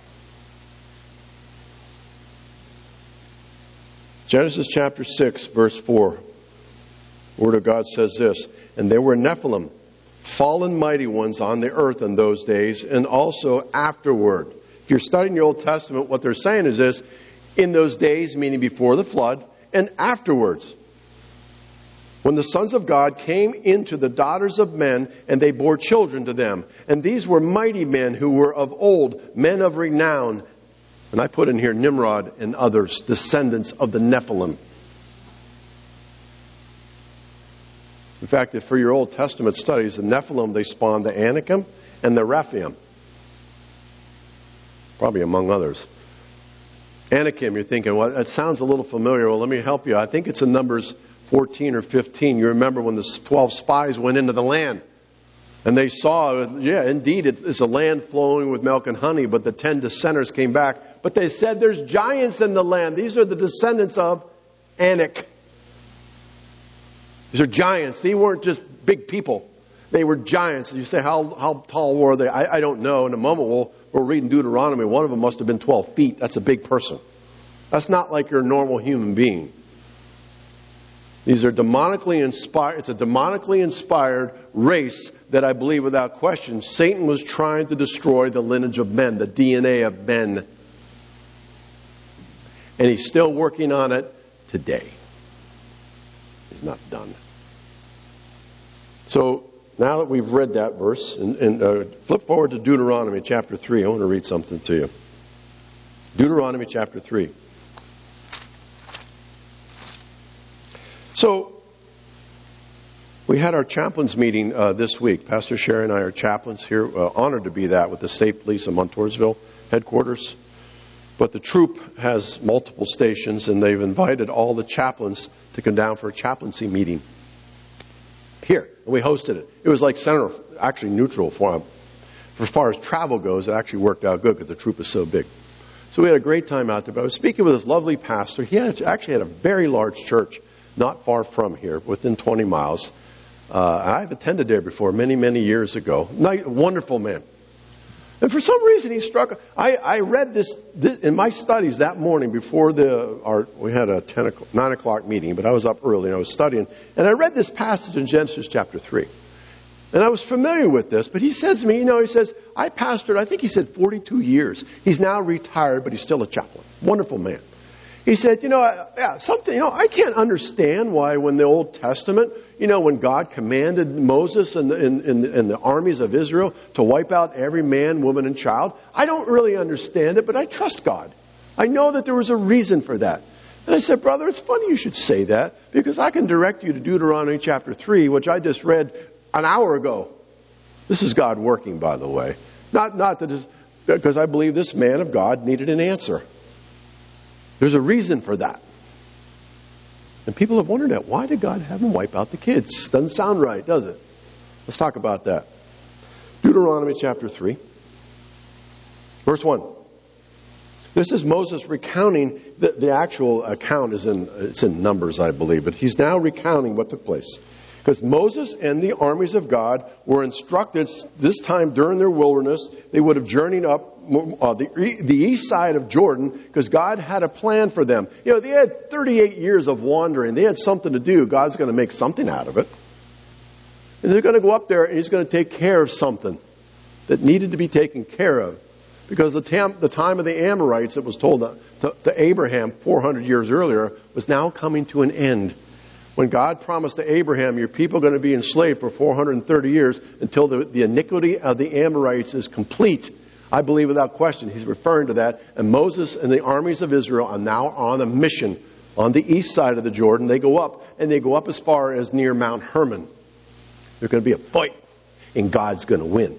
Genesis chapter six, verse four. The Word of God says this: And there were Nephilim, fallen mighty ones on the earth in those days, and also afterward. If you're studying the Old Testament, what they're saying is this: in those days, meaning before the flood, and afterwards, when the sons of God came into the daughters of men, and they bore children to them. And these were mighty men who were of old, men of renown. And I put in here Nimrod and others, descendants of the Nephilim. In fact, if for your Old Testament studies, the Nephilim, they spawned the Anakim and the Rephaim. Probably among others. Anakim, you're thinking, well, that sounds a little familiar. Well, let me help you. I think it's in Numbers fourteen or fifteen. You remember when the twelve spies went into the land. And they saw, yeah, indeed, it's a land flowing with milk and honey. But the ten dissenters came back. But they said, there's giants in the land. These are the descendants of Anak. These are giants. They weren't just big people. They were giants. You say, how how tall were they? I, I don't know. In a moment, we'll, we'll read in Deuteronomy. One of them must have been twelve feet. That's a big person. That's not like your normal human being. These are demonically inspired. It's a demonically inspired race that I believe without question Satan was trying to destroy the lineage of men, the D N A of men. And he's still working on it today. He's not done. So now that we've read that verse, and, and uh, flip forward to Deuteronomy chapter three. I want to read something to you. Deuteronomy chapter three. So, we had our chaplains meeting uh, this week. Pastor Sherry and I are chaplains here. Uh, honored to be that with the State Police of Montoursville headquarters. But the troop has multiple stations, and they've invited all the chaplains to come down for a chaplaincy meeting here. And we hosted it. It was like center, actually neutral for them. For as far as travel goes, it actually worked out good because the troop is so big. So we had a great time out there. But I was speaking with this lovely pastor. He had, actually had a very large church not far from here, within twenty miles. Uh, I've attended there before, many, many years ago. Nice, wonderful man. And for some reason he struck. I, I read this, this in my studies that morning before the our we had a ten o'clock, nine o'clock meeting, but I was up early and I was studying, and I read this passage in Genesis chapter three. And I was familiar with this, but he says to me, you know, he says, I pastored, I think he said forty-two years. He's now retired, but he's still a chaplain. Wonderful man. He said, you know, yeah, something, you know, I can't understand why when the Old Testament, you know, when God commanded Moses and the, and, and, and the armies of Israel to wipe out every man, woman, and child, I don't really understand it, but I trust God. I know that there was a reason for that. And I said, brother, it's funny you should say that, because I can direct you to Deuteronomy chapter three, which I just read an hour ago. This is God working, by the way. Not, not that, because I believe this man of God needed an answer. There's a reason for that. And people have wondered that. Why did God have him wipe out the kids? Doesn't sound right, does it? Let's talk about that. Deuteronomy chapter three. Verse one. This is Moses recounting, the, the actual account is in, it's in Numbers, I believe, but he's now recounting what took place. Because Moses and the armies of God were instructed this time during their wilderness, they would have journeyed up uh, the, the east side of Jordan because God had a plan for them. You know, they had thirty-eight years of wandering. They had something to do. God's going to make something out of it. And they're going to go up there and he's going to take care of something that needed to be taken care of. Because the, tam, the time of the Amorites, it was told to, to, to Abraham four hundred years earlier, was now coming to an end. When God promised to Abraham, your people are going to be enslaved for four hundred thirty years until the, the iniquity of the Amorites is complete. I believe without question he's referring to that. And Moses and the armies of Israel are now on a mission on the east side of the Jordan. They go up, and they go up as far as near Mount Hermon. There's going to be a fight, and God's going to win.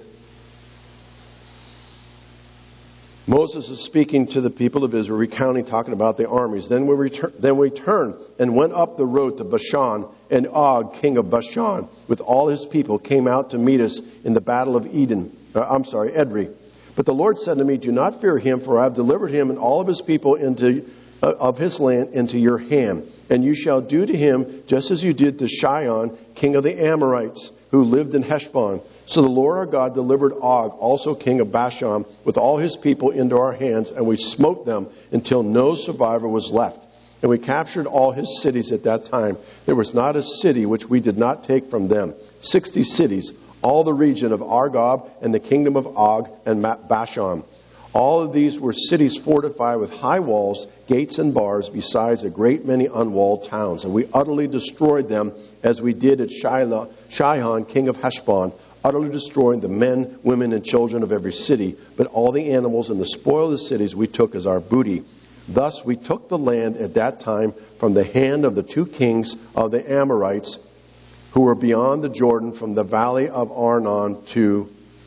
Moses is speaking to the people of Israel, recounting, talking about the armies. Then we return, then we turned and went up the road to Bashan, and Og, king of Bashan, with all his people, came out to meet us in the battle of Eden. Uh, I'm sorry, Edrei. But the Lord said to me, do not fear him, for I have delivered him and all of his people into uh, of his land into your hand. And you shall do to him just as you did to Sihon, king of the Amorites, who lived in Heshbon. So the Lord our God delivered Og, also king of Bashan, with all his people into our hands, and we smote them until no survivor was left. And we captured all his cities at that time. There was not a city which we did not take from them. Sixty cities, all the region of Argob and the kingdom of Og and Bashan. All of these were cities fortified with high walls, gates and bars, besides a great many unwalled towns. And we utterly destroyed them as we did at Shiloh, Sihon, king of Heshbon, utterly destroying the men, women, and children of every city. But all the animals and the spoil of the cities we took as our booty. Thus we took the land at that time from the hand of the two kings of the Amorites, who were beyond the Jordan, from the valley of Arnon to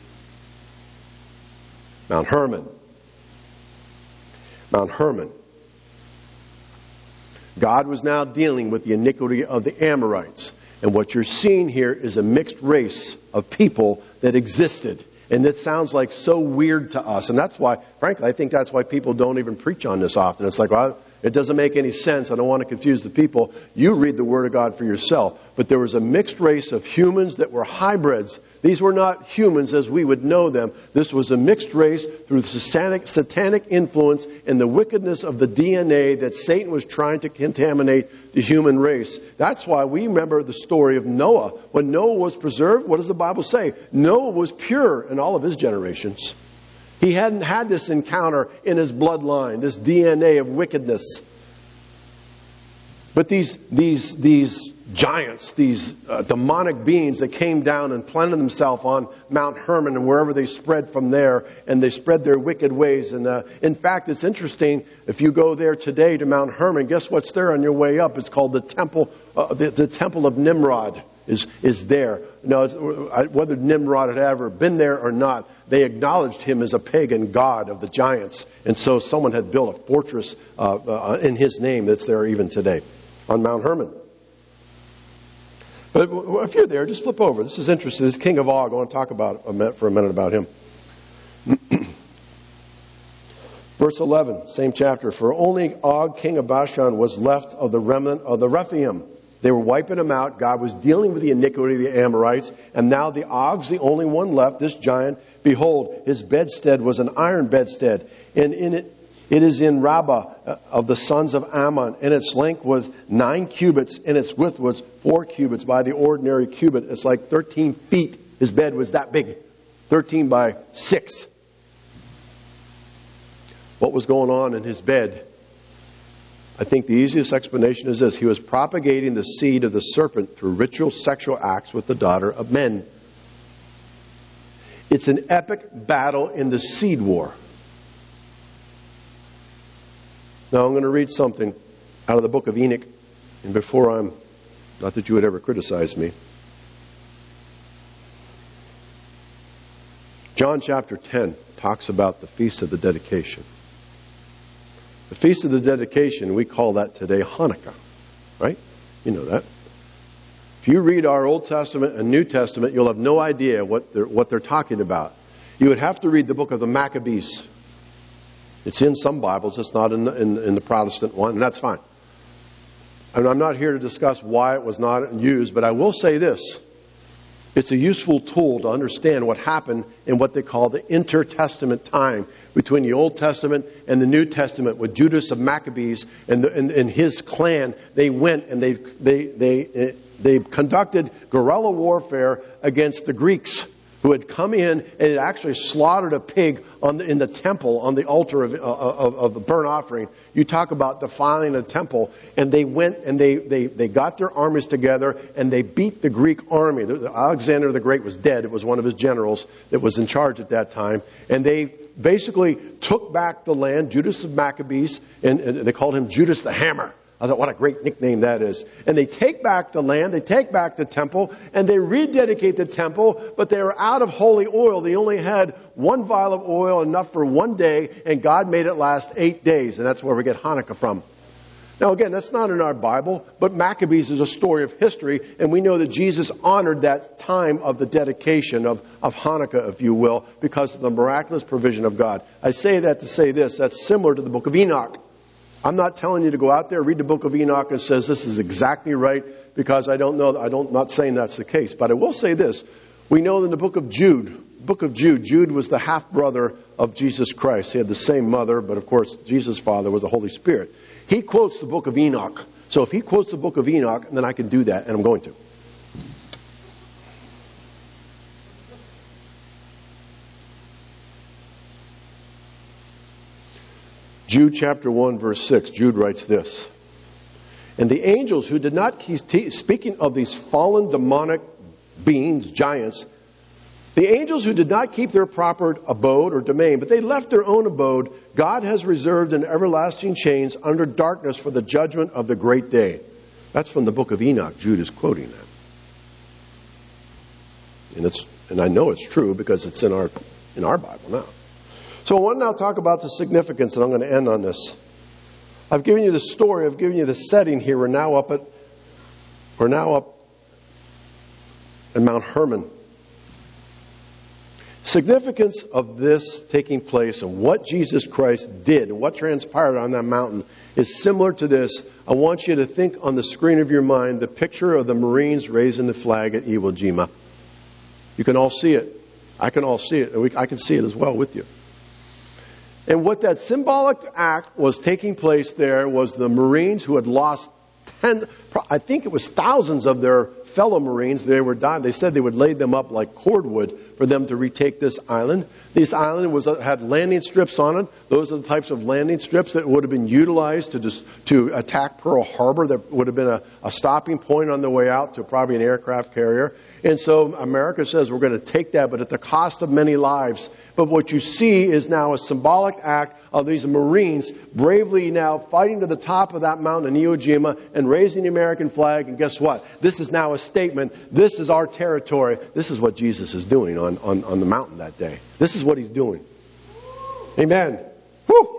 Mount Hermon. Mount Hermon. God was now dealing with the iniquity of the Amorites. And what you're seeing here is a mixed race of people that existed. And that sounds like so weird to us. And that's why, frankly, I think that's why people don't even preach on this often. It's like, well, it doesn't make any sense. I don't want to confuse the people. You read the Word of God for yourself. But there was a mixed race of humans that were hybrids. These were not humans as we would know them. This was a mixed race through the satanic, satanic influence and the wickedness of the D N A that Satan was trying to contaminate the human race. That's why we remember the story of Noah. When Noah was preserved, what does the Bible say? Noah was pure in all of his generations. He hadn't had this encounter in his bloodline, this D N A of wickedness. But these these these giants, these uh, demonic beings that came down and planted themselves on Mount Hermon and wherever they spread from there, and they spread their wicked ways. And uh, in fact, it's interesting, if you go there today to Mount Hermon, guess what's there on your way up? It's called the Temple, uh, the, the Temple of Nimrod is is there. Now, it's, whether Nimrod had ever been there or not, they acknowledged him as a pagan god of the giants. And so someone had built a fortress uh, uh, in his name that's there even today on Mount Hermon. But if you're there, just flip over. This is interesting. This king of Og, I want to talk about a minute, for a minute about him. Verse eleven, same chapter. For only Og, king of Bashan, was left of the remnant of the Rephaim. They were wiping them out. God was dealing with the iniquity of the Amorites. And now the Og's the only one left, this giant. Behold, his bedstead was an iron bedstead. And in it, it is in Rabbah of the sons of Ammon. And its length was nine cubits, and its width was four cubits by the ordinary cubit. It's like thirteen feet. His bed was that big. thirteen by six. What was going on in his bed? I think the easiest explanation is this. He was propagating the seed of the serpent through ritual sexual acts with the daughter of men. It's an epic battle in the seed war. Now I'm going to read something out of the book of Enoch. And before I'm, not that you would ever criticize me. John chapter ten talks about the Feast of the Dedication. The Feast of the Dedication, we call that today Hanukkah, right? You know that. If you read our Old Testament and New Testament, you'll have no idea what they're, what they're talking about. You would have to read the book of the Maccabees. It's in some Bibles. It's not in the, in, in the Protestant one, and that's fine. And I'm not here to discuss why it was not used, but I will say this. It's a useful tool to understand what happened in what they call the intertestament time between the Old Testament and the New Testament with Judas of Maccabees and, the, and, and his clan. They went and they, they, they, they conducted guerrilla warfare against the Greeks who had come in and had actually slaughtered a pig on the, in the temple on the altar of, of, of the burnt offering. You talk about defiling a temple. And they went and they, they, they got their armies together and they beat the Greek army. Alexander the Great was dead. It was one of his generals that was in charge at that time. And they basically took back the land, Judas of Maccabees, and, and they called him Judas the Hammer. I thought, what a great nickname that is. And they take back the land, they take back the temple, and they rededicate the temple, but they were out of holy oil. They only had one vial of oil, enough for one day, and God made it last eight days. And that's where we get Hanukkah from. Now again, that's not in our Bible, but Maccabees is a story of history, and we know that Jesus honored that time of the dedication of, of Hanukkah, if you will, because of the miraculous provision of God. I say that to say this, that's similar to the book of Enoch. I'm not telling you to go out there, read the book of Enoch and says this is exactly right, because I don't know, I don't, I'm not saying that's the case. But I will say this. We know in the book of Jude, book of Jude, Jude was the half-brother of Jesus Christ. He had the same mother, but of course Jesus' father was the Holy Spirit. He quotes the book of Enoch. So if he quotes the book of Enoch, then I can do that, and I'm going to. Jude chapter one, verse six, Jude writes this. And the angels who did not keep, speaking of these fallen demonic beings, giants, the angels who did not keep their proper abode or domain, but they left their own abode, God has reserved in everlasting chains under darkness for the judgment of the great day. That's from the book of Enoch. Jude is quoting that. And it's, and I know it's true because it's in our, in our Bible now. So I want to now talk about the significance, and I'm going to end on this. I've given you the story. I've given you the setting here. We're now up at, we're now up at Mount Hermon. Significance of this taking place and what Jesus Christ did and what transpired on that mountain is similar to this. I want you to think on the screen of your mind the picture of the Marines raising the flag at Iwo Jima. You can all see it. I can all see it. And we, I can see it as well with you. And what that symbolic act was taking place there was the Marines who had lost ten, I think it was thousands of their fellow Marines. They were dying. They said they would lay them up like cordwood for them to retake this island. This island was had landing strips on it. Those are the types of landing strips that would have been utilized to dis, to attack Pearl Harbor. That would have been a, a stopping point on the way out to probably an aircraft carrier. And so America says we're going to take that, but at the cost of many lives. But what you see is now a symbolic act of these Marines bravely now fighting to the top of that mountain in Iwo Jima and raising the American flag. And guess what? This is now a statement. This is our territory. This is what Jesus is doing on, on, on the mountain that day. This is what he's doing. Amen. Whew.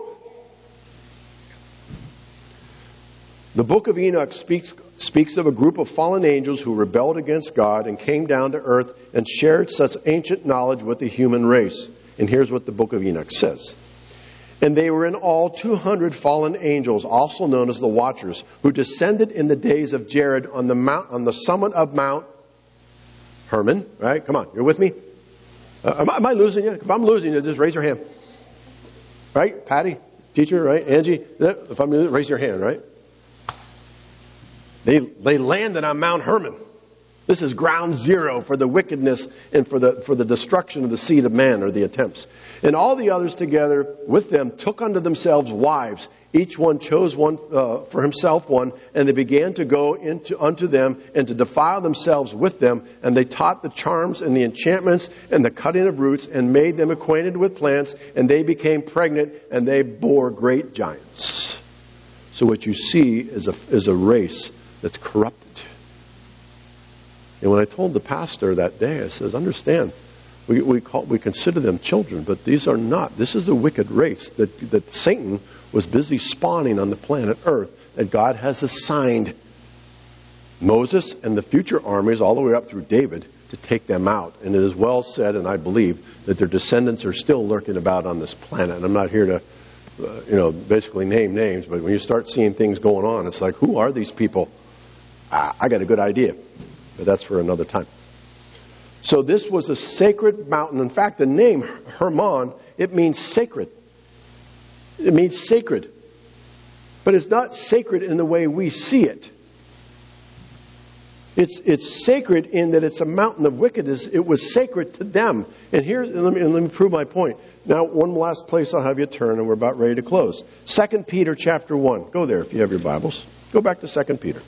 The book of Enoch speaks, speaks of a group of fallen angels who rebelled against God and came down to earth and shared such ancient knowledge with the human race. And here's what the book of Enoch says. And they were in all two hundred fallen angels, also known as the Watchers, who descended in the days of Jared on the mount, on the summit of Mount Hermon. Right? Come on, you're with me? Uh, am, I, am I losing you? If I'm losing you, just raise your hand. Right? Patty, teacher, right? Angie, if I'm losing, raise your hand, right? They, they landed on Mount Hermon. This is ground zero for the wickedness and for the for the destruction of the seed of man, or the attempts. And all the others together with them took unto themselves wives. Each one chose one uh, for himself one, and they began to go into unto them and to defile themselves with them. And they taught the charms and the enchantments and the cutting of roots, and made them acquainted with plants. And they became pregnant, and they bore great giants. So what you see is a is a race that's corrupted. And when I told the pastor that day, I says, understand, we we call we consider them children, but these are not. This is a wicked race that that Satan was busy spawning on the planet Earth, that God has assigned Moses and the future armies all the way up through David to take them out. And it is well said, and I believe, that their descendants are still lurking about on this planet. And I'm not here to uh, you know, basically name names, but when you start seeing things going on, it's like, who are these people? Ah, I got a good idea, but that's for another time. So this was a sacred mountain. In fact, the name Hermon, it means sacred. It means sacred. But it's not sacred in the way we see it. It's it's sacred in that it's a mountain of wickedness. It was sacred to them. And here, and let me, and let me prove my point. Now, one last place I'll have you turn, and we're about ready to close. Second Peter chapter one. Go there if you have your Bibles. Go back to Second Peter.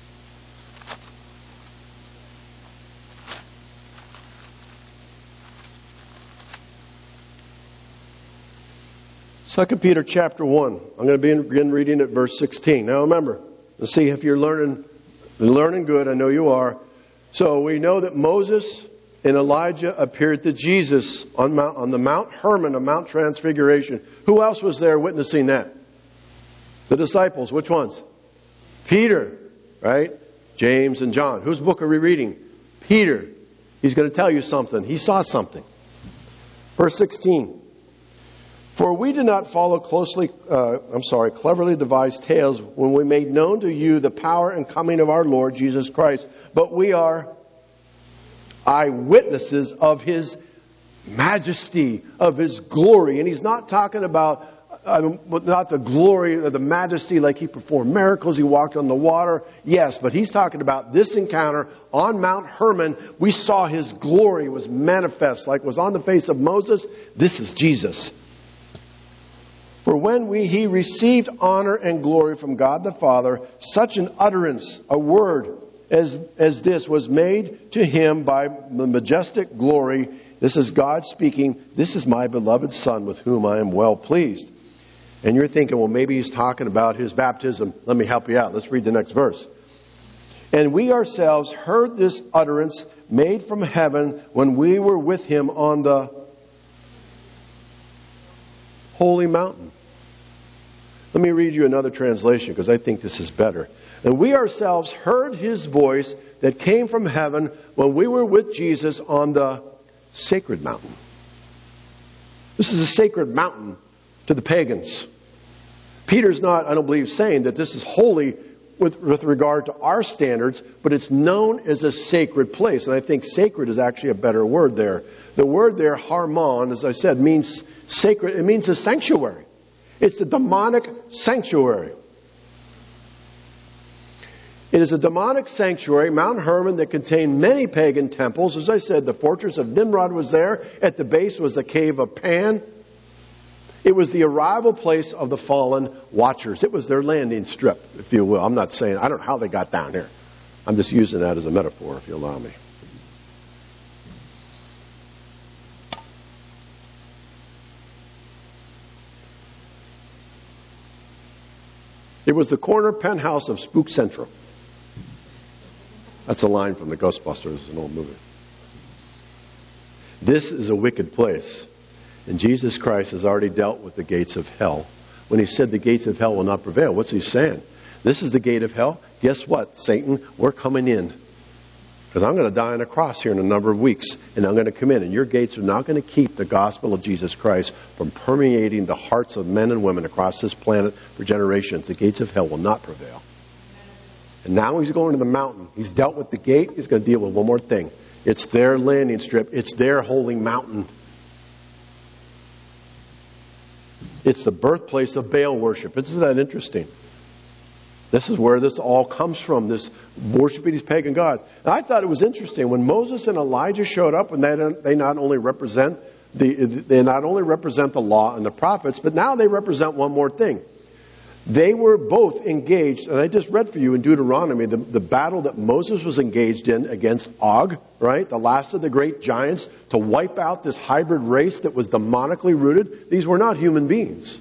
Second Peter chapter one. I'm going to begin reading at verse sixteen. Now remember, let's see if you're learning, learning good. I know you are. So we know that Moses and Elijah appeared to Jesus on Mount, on the Mount Hermon, of Mount Transfiguration. Who else was there witnessing that? The disciples. Which ones? Peter, right? James and John. Whose book are we reading? Peter. He's going to tell you something. He saw something. Verse sixteen. For we did not follow closely, uh, I'm sorry, cleverly devised tales when we made known to you the power and coming of our Lord Jesus Christ, but we are eyewitnesses of His majesty, of His glory. And He's not talking about, uh, not the glory or the majesty like He performed miracles, He walked on the water. Yes, but He's talking about this encounter on Mount Hermon. We saw His glory was manifest like was on the face of Moses. This is Jesus. For when we, he received honor and glory from God the Father, such an utterance, a word as, as this was made to him by the majestic glory. This is God speaking. This is my beloved Son with whom I am well pleased. And you're thinking, well, maybe he's talking about his baptism. Let me help you out. Let's read the next verse. And we ourselves heard this utterance made from heaven when we were with him on the holy mountain. Let me read you another translation because I think this is better. And we ourselves heard His voice that came from heaven when we were with Jesus on the sacred mountain. This is a sacred mountain to the pagans. Peter's not, I don't believe, saying that this is holy with, with regard to our standards, but it's known as a sacred place. And I think sacred is actually a better word there. The word there, harmon, as I said, means sacred. It means a sanctuary. It's a demonic sanctuary. It is a demonic sanctuary, Mount Hermon, that contained many pagan temples. As I said, the fortress of Nimrod was there. At the base was the cave of Pan. It was the arrival place of the fallen watchers. It was their landing strip, if you will. I'm not saying, I don't know how they got down here. I'm just using that as a metaphor, if you allow me. It was the corner penthouse of Spook Central. That's a line from the Ghostbusters. It's an old movie. This is a wicked place. And Jesus Christ has already dealt with the gates of hell. When He said the gates of hell will not prevail, what's He saying? This is the gate of hell. Guess what, Satan? We're coming in. Because I'm going to die on a cross here in a number of weeks. And I'm going to come in. And your gates are not going to keep the gospel of Jesus Christ from permeating the hearts of men and women across this planet for generations. The gates of hell will not prevail. And now He's going to the mountain. He's dealt with the gate. He's going to deal with one more thing. It's their landing strip. It's their holy mountain. It's the birthplace of Baal worship. Isn't that interesting? This is where this all comes from, this worshiping these pagan gods. And I thought it was interesting when Moses and Elijah showed up, and they, they not only represent the they not only represent the law and the prophets, but now they represent one more thing. They were both engaged, and I just read for you in Deuteronomy the, the battle that Moses was engaged in against Og, right? The last of the great giants, to wipe out this hybrid race that was demonically rooted. These were not human beings.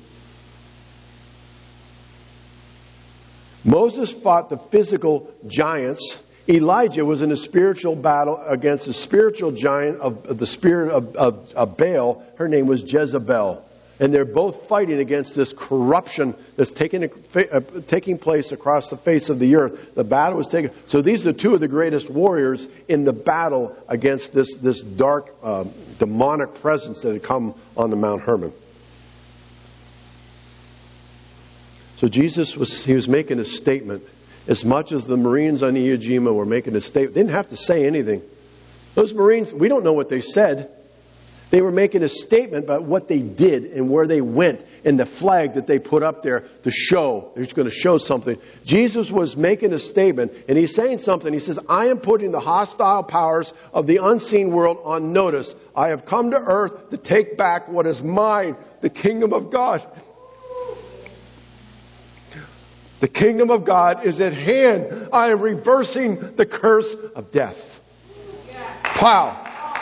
Moses fought the physical giants. Elijah was in a spiritual battle against a spiritual giant of, of the spirit of, of, of Baal. Her name was Jezebel. And they're both fighting against this corruption that's taking, uh, taking place across the face of the earth. The battle was taken. So these are two of the greatest warriors in the battle against this, this dark, uh, demonic presence that had come on the Mount Hermon. So Jesus was, he was making a statement. As much as the Marines on Iwo Jima were making a statement, they didn't have to say anything. Those Marines, we don't know what they said. They were making a statement about what they did and where they went and the flag that they put up there to show. They're going to show something. Jesus was making a statement, and he's saying something. He says, I am putting the hostile powers of the unseen world on notice. I have come to earth to take back what is mine, the kingdom of God. The kingdom of God is at hand. I am reversing the curse of death. Wow.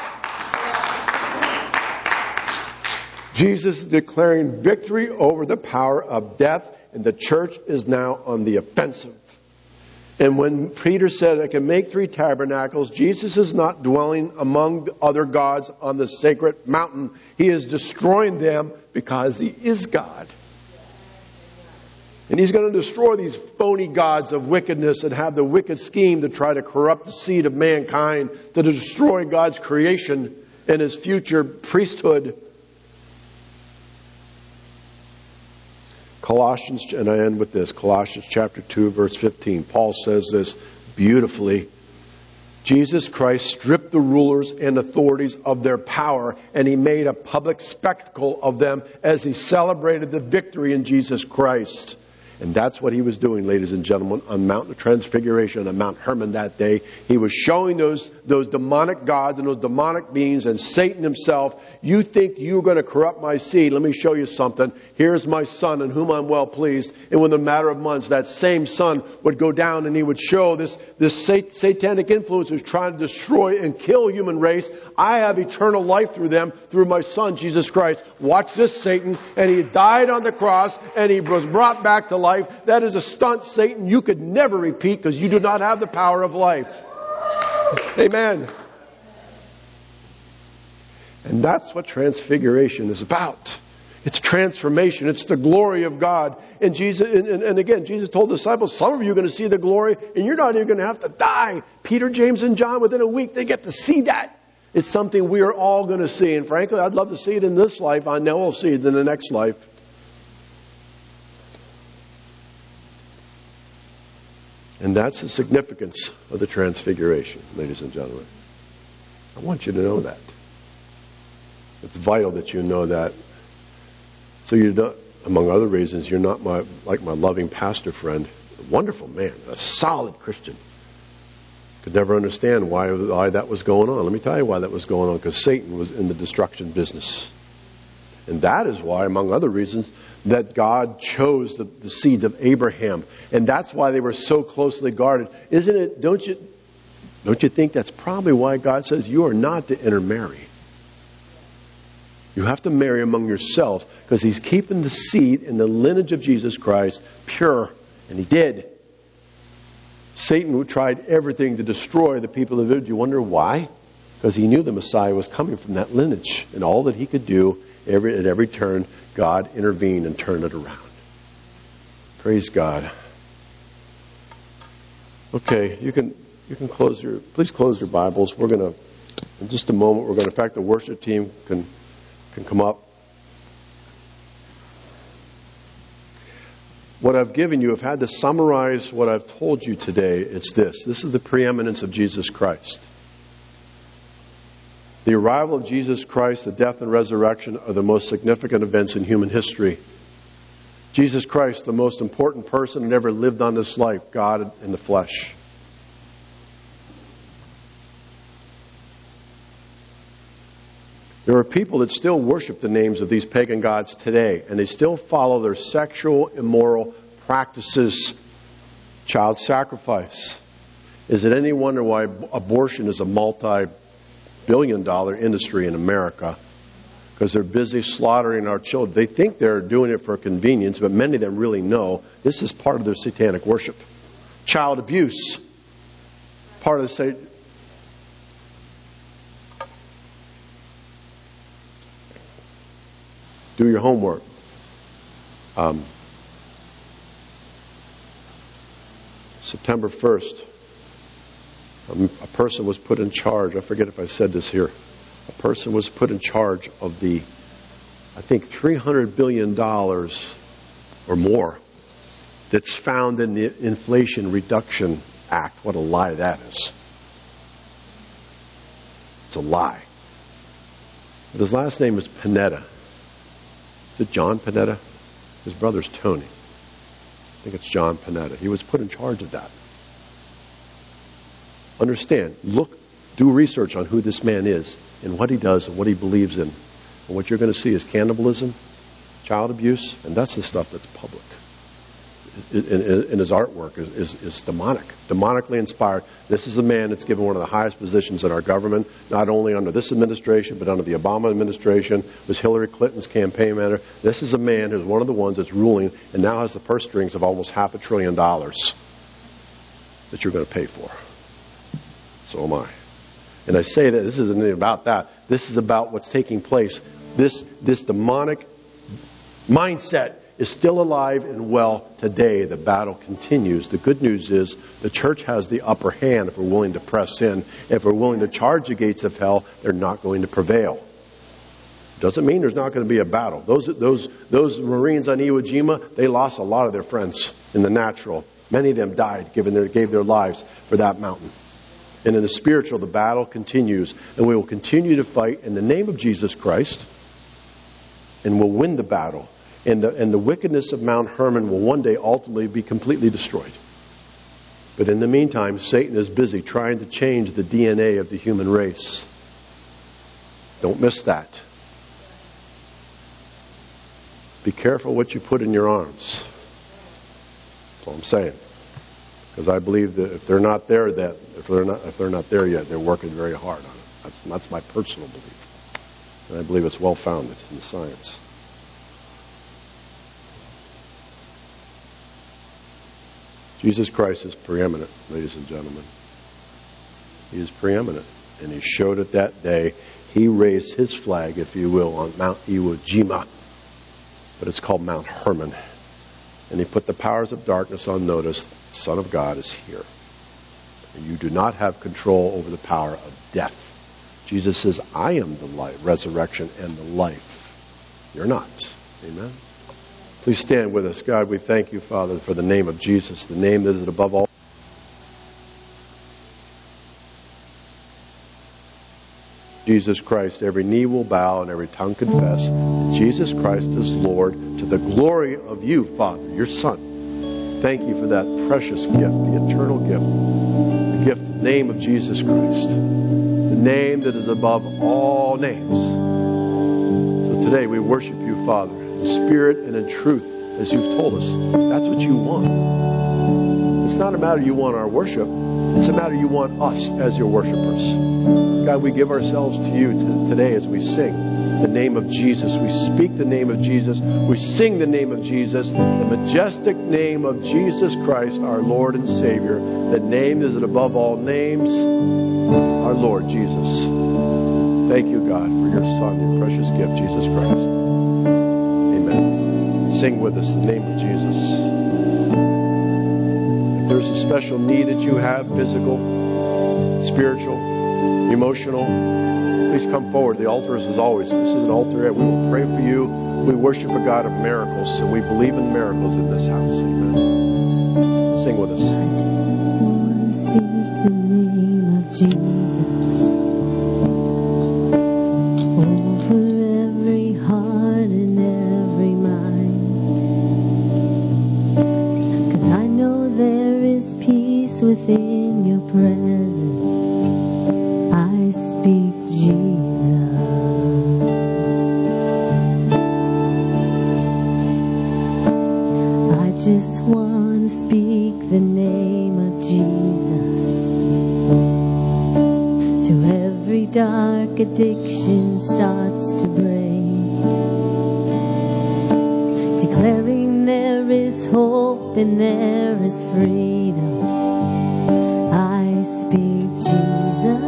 Jesus is declaring victory over the power of death, and the church is now on the offensive. And when Peter said, I can make three tabernacles, Jesus is not dwelling among the other gods on the sacred mountain. He is destroying them because he is God. And he's going to destroy these phony gods of wickedness and have the wicked scheme to try to corrupt the seed of mankind, to destroy God's creation and his future priesthood. Colossians, and I end with this, Colossians chapter two, verse fifteen. Paul says this beautifully. Jesus Christ stripped the rulers and authorities of their power, and he made a public spectacle of them as he celebrated the victory in Jesus Christ. And that's what he was doing, ladies and gentlemen, on Mount of Transfiguration, on Mount Hermon that day. He was showing those, those demonic gods and those demonic beings and Satan himself, you think you're going to corrupt my seed. Let me show you something. Here's my son in whom I'm well pleased. And within a matter of months, that same son would go down and he would show this, this sat- satanic influence who's trying to destroy and kill human race. I have eternal life through them, through my son, Jesus Christ. Watch this, Satan. And he died on the cross and he was brought back to life. That is a stunt, Satan, you could never repeat because you do not have the power of life. Amen. And that's what transfiguration is about. It's transformation. It's the glory of God. And Jesus, and, and, and again, Jesus told the disciples, some of you are going to see the glory and you're not even going to have to die. Peter, James, and John, within a week, they get to see that. It's something we are all going to see. And frankly, I'd love to see it in this life. I know we'll see it in the next life. And that's the significance of the transfiguration, ladies and gentlemen. I want you to know that. It's vital that you know that. So you're not, among other reasons, you're not my, like my loving pastor friend, a wonderful man, a solid Christian. Could never understand why, why that was going on. Let me tell you why that was going on, because Satan was in the destruction business. And that is why, among other reasons, that God chose the, the seed of Abraham. And that's why they were so closely guarded. Isn't it, don't you, don't you think that's probably why God says you are not to intermarry? You have to marry among yourselves because he's keeping the seed in the lineage of Jesus Christ pure. And he did. Satan tried everything to destroy the people of Israel. Do you wonder why? Because he knew the Messiah was coming from that lineage. And all that he could do every, at every turn, God intervened and turned it around. Praise God. Okay, you can you can close your please close your Bibles. We're going to in just a moment. We're going to. In fact, the worship team can can come up. What I've given you, I've had to summarize what I've told you today. It's this. This is the preeminence of Jesus Christ. The arrival of Jesus Christ, the death and resurrection are the most significant events in human history. Jesus Christ, the most important person that ever lived on this life, God in the flesh. There are people that still worship the names of these pagan gods today, and they still follow their sexual, immoral practices. Child sacrifice. Is it any wonder why abortion is a multi-billion dollar industry in America? Because they're busy slaughtering our children. They think they're doing it for convenience, but many of them really know this is part of their satanic worship. Child abuse. Part of the Satan. Do your homework. Um, September first, um, a person was put in charge. I forget if I said this here. A person was put in charge of the, I think, three hundred billion dollars or more that's found in the Inflation Reduction Act. What a lie that is. It's a lie. But his last name is Panetta. Is it John Panetta? His brother's Tony. I think it's John Panetta. He was put in charge of that. Understand, look, do research on who this man is and what he does and what he believes in. And what you're going to see is cannibalism, child abuse, and that's the stuff that's public. And his artwork is, is, is demonic, demonically inspired. This is the man that's given one of the highest positions in our government, not only under this administration, but under the Obama administration, was Hillary Clinton's campaign manager. This is a man who's one of the ones that's ruling and now has the purse strings of almost half a trillion dollars that you're going to pay for. So am I. And I say that this isn't about that. This is about what's taking place. This, this demonic mindset is still alive and well today. The battle continues. The good news is the church has the upper hand if we're willing to press in. If we're willing to charge the gates of hell, they're not going to prevail. Doesn't mean there's not going to be a battle. Those those those Marines on Iwo Jima, they lost a lot of their friends in the natural. Many of them died, given their gave their lives for that mountain. And in the spiritual, the battle continues, and we will continue to fight in the name of Jesus Christ, and we'll win the battle. And the, and the wickedness of Mount Hermon will one day ultimately be completely destroyed. But in the meantime, Satan is busy trying to change the D N A of the human race. Don't miss that. Be careful what you put in your arms. That's all I'm saying. Because I believe that if they're not there, that if they're not if they're not there yet, they're working very hard on it. That's that's my personal belief, and I believe it's well founded in science. Jesus Christ is preeminent, ladies and gentlemen. He is preeminent. And he showed it that day. He raised his flag, if you will, on Mount Iwo Jima. But it's called Mount Hermon. And he put the powers of darkness on notice. The Son of God is here. And you do not have control over the power of death. Jesus says, I am the life, resurrection and the life. You're not. Amen. Please stand with us. God, we thank you, Father, for the name of Jesus, the name that is above all. Jesus Christ, every knee will bow and every tongue confess that Jesus Christ is Lord, to the glory of you, Father, your Son. Thank you for that precious gift, the eternal gift, the gift, the name of Jesus Christ, the name that is above all names. So today we worship you, Father, in spirit and in truth, as you've told us. That's what you want. It's not a matter you want our worship. It's a matter you want us as your worshipers. God, we give ourselves to you t- today as we sing the name of Jesus. We speak the name of Jesus. We sing the name of Jesus, the majestic name of Jesus Christ, our Lord and Savior. The name that is above all names, our Lord Jesus. Thank you, God, for your Son, your precious gift, Jesus Christ. Amen. Sing with us the name of Jesus. If there's a special need that you have, physical, spiritual, emotional, please come forward. The altar is as always. This is an altar. We will pray for you. We worship a God of miracles, and we believe in miracles in this house. Amen. Sing with us. I just want to speak the name of Jesus over every heart and every mind, 'cause I know there is peace within your presence. I speak Jesus. I just want to speak the name of Jesus to every dark addiction starts to break, declaring there is hope and there is freedom. I speak Jesus.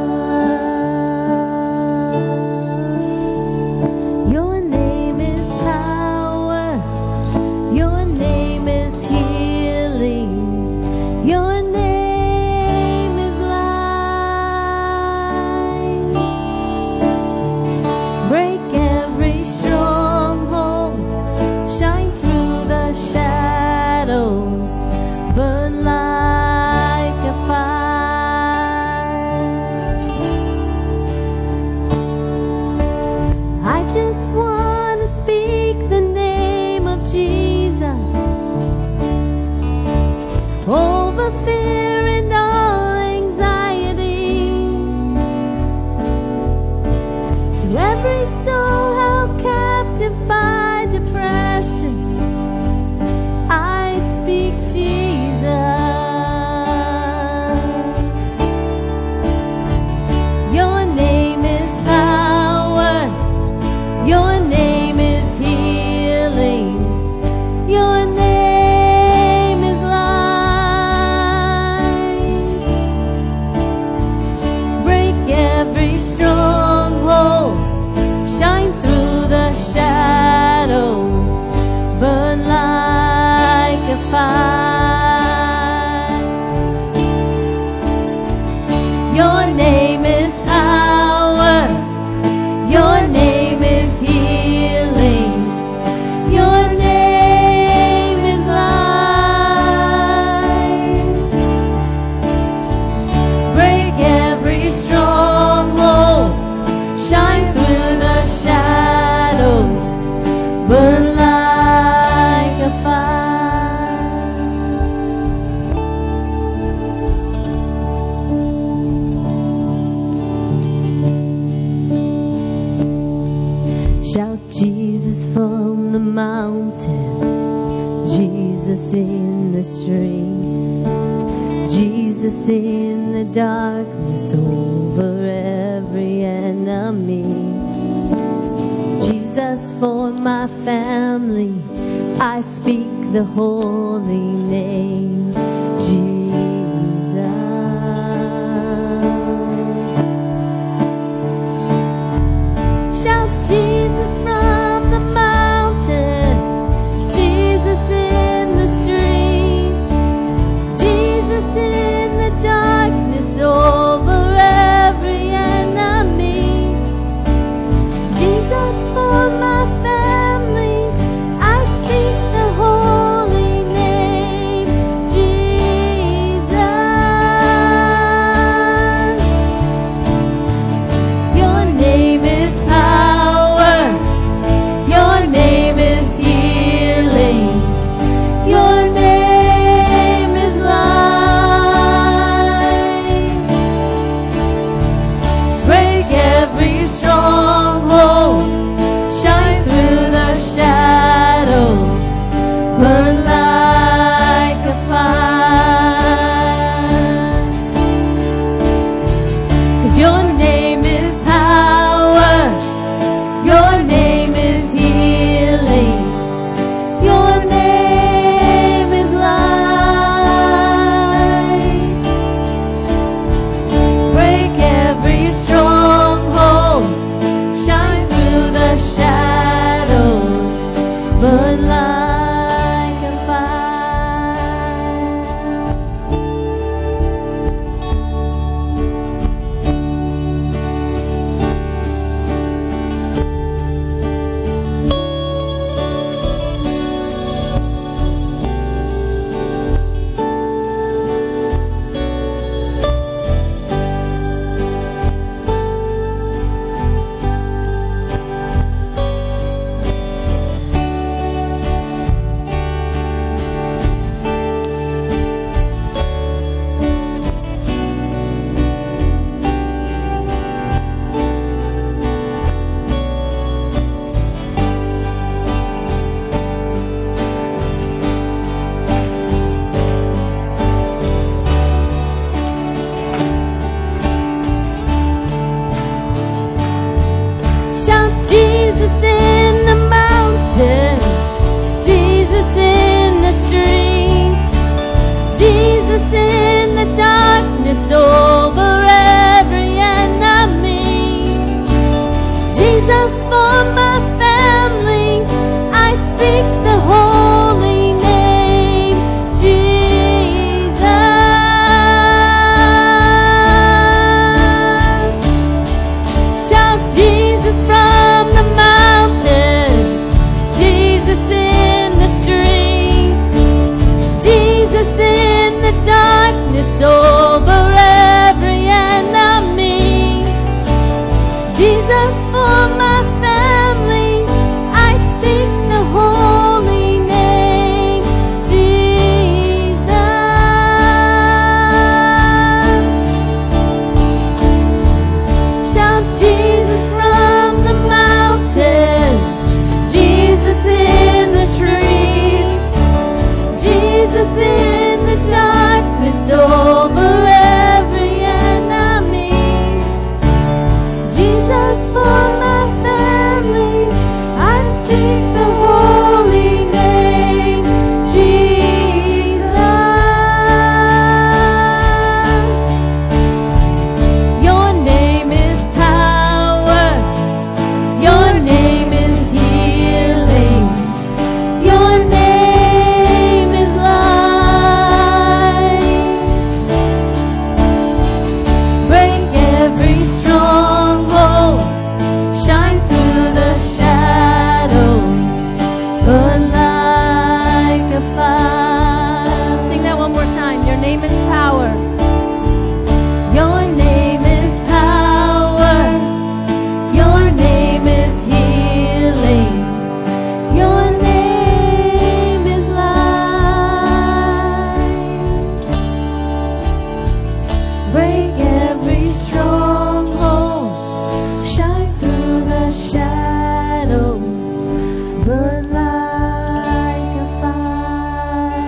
Your name is power. Your name is healing. Your name is life. Break every stronghold. Shine through the shadows. Jesus in the streets, Jesus in the darkness over every enemy, Jesus for my family, I speak the holy name, Jesus. Shout Jesus from the mountains, Jesus in the streets, Jesus in the darkness over every enemy, Jesus for my family, I speak the holy name, Jesus. Your name is power, your name is healing, your name is life. Break every stronghold, shine through the shadows, burn like a fire. 'Cause your name is power, your name is healing, your name is life. Break every stronghold, shine through the shadows, burn like a fire. Shout Jesus in the mountains, Jesus in the streets, Jesus in the darkness over every enemy, Jesus for my family, I speak the holy name, Jesus. Shout Jesus from the mountains, Jesus in the streets, Jesus in the darkness over every enemy, Jesus for my family, I speak the holy name, Jesus. Shout Jesus from the mountains, Jesus in the streets, Jesus in the darkness over every enemy, Jesus for my family, I speak the holy name, Jesus. Your name is power, your name is healing, your name is life. Break every stronghold, shine through the shadows, burn like a fire. Sing that one more time. Your name is power. Your name is power. Your name is healing. Your name is life. Break every stronghold, shine through the shadows, burn like a fire.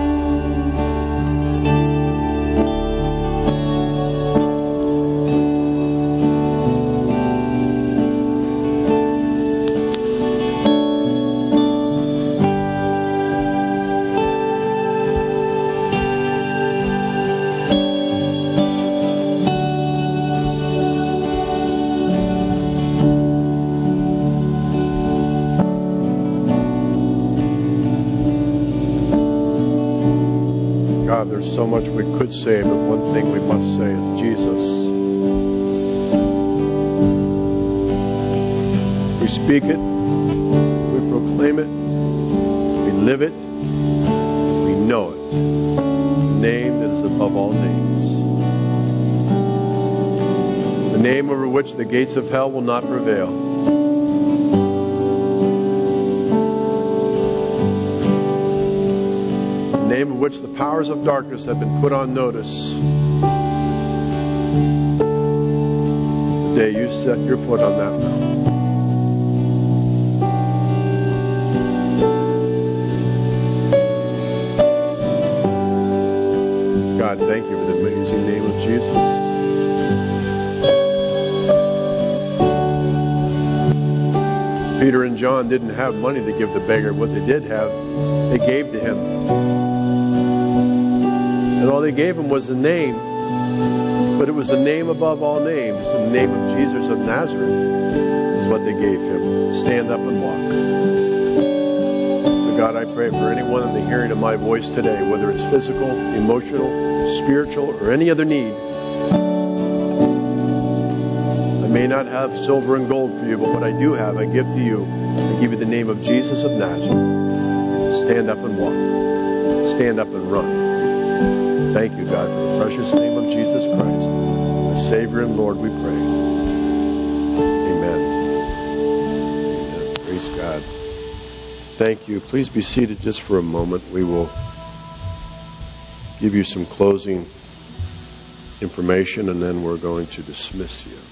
God, there's so much we could say, but one thing we must say is Jesus. We speak it, we proclaim it, we live it, we know it. The name that is above all names. The name over which the gates of hell will not prevail. The name of which the powers of darkness have been put on notice. The day you set your foot on that mountain. God, thank you for the amazing name of Jesus. Peter and John didn't have money to give the beggar. What they did have, they gave to him. And all they gave him was the name. But it was the name above all names. The name of Jesus of Nazareth is what they gave him. Stand up and walk. So God, I pray for anyone in the hearing of my voice today, whether it's physical, emotional, spiritual, or any other need. I may not have silver and gold for you, but what I do have, I give to you. I give you the name of Jesus of Nazareth. Stand up and walk. Stand up and run. Thank you, God, for the precious name of Jesus Christ, my Savior and Lord, we pray. Amen. Amen. Praise God. Thank you. Please be seated just for a moment. We will give you some closing information, and then we're going to dismiss you.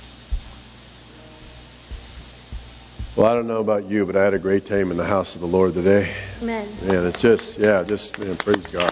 Well, I don't know about you, but I had a great time in the house of the Lord today. Amen. Man, it's just, yeah, just, man, praise God.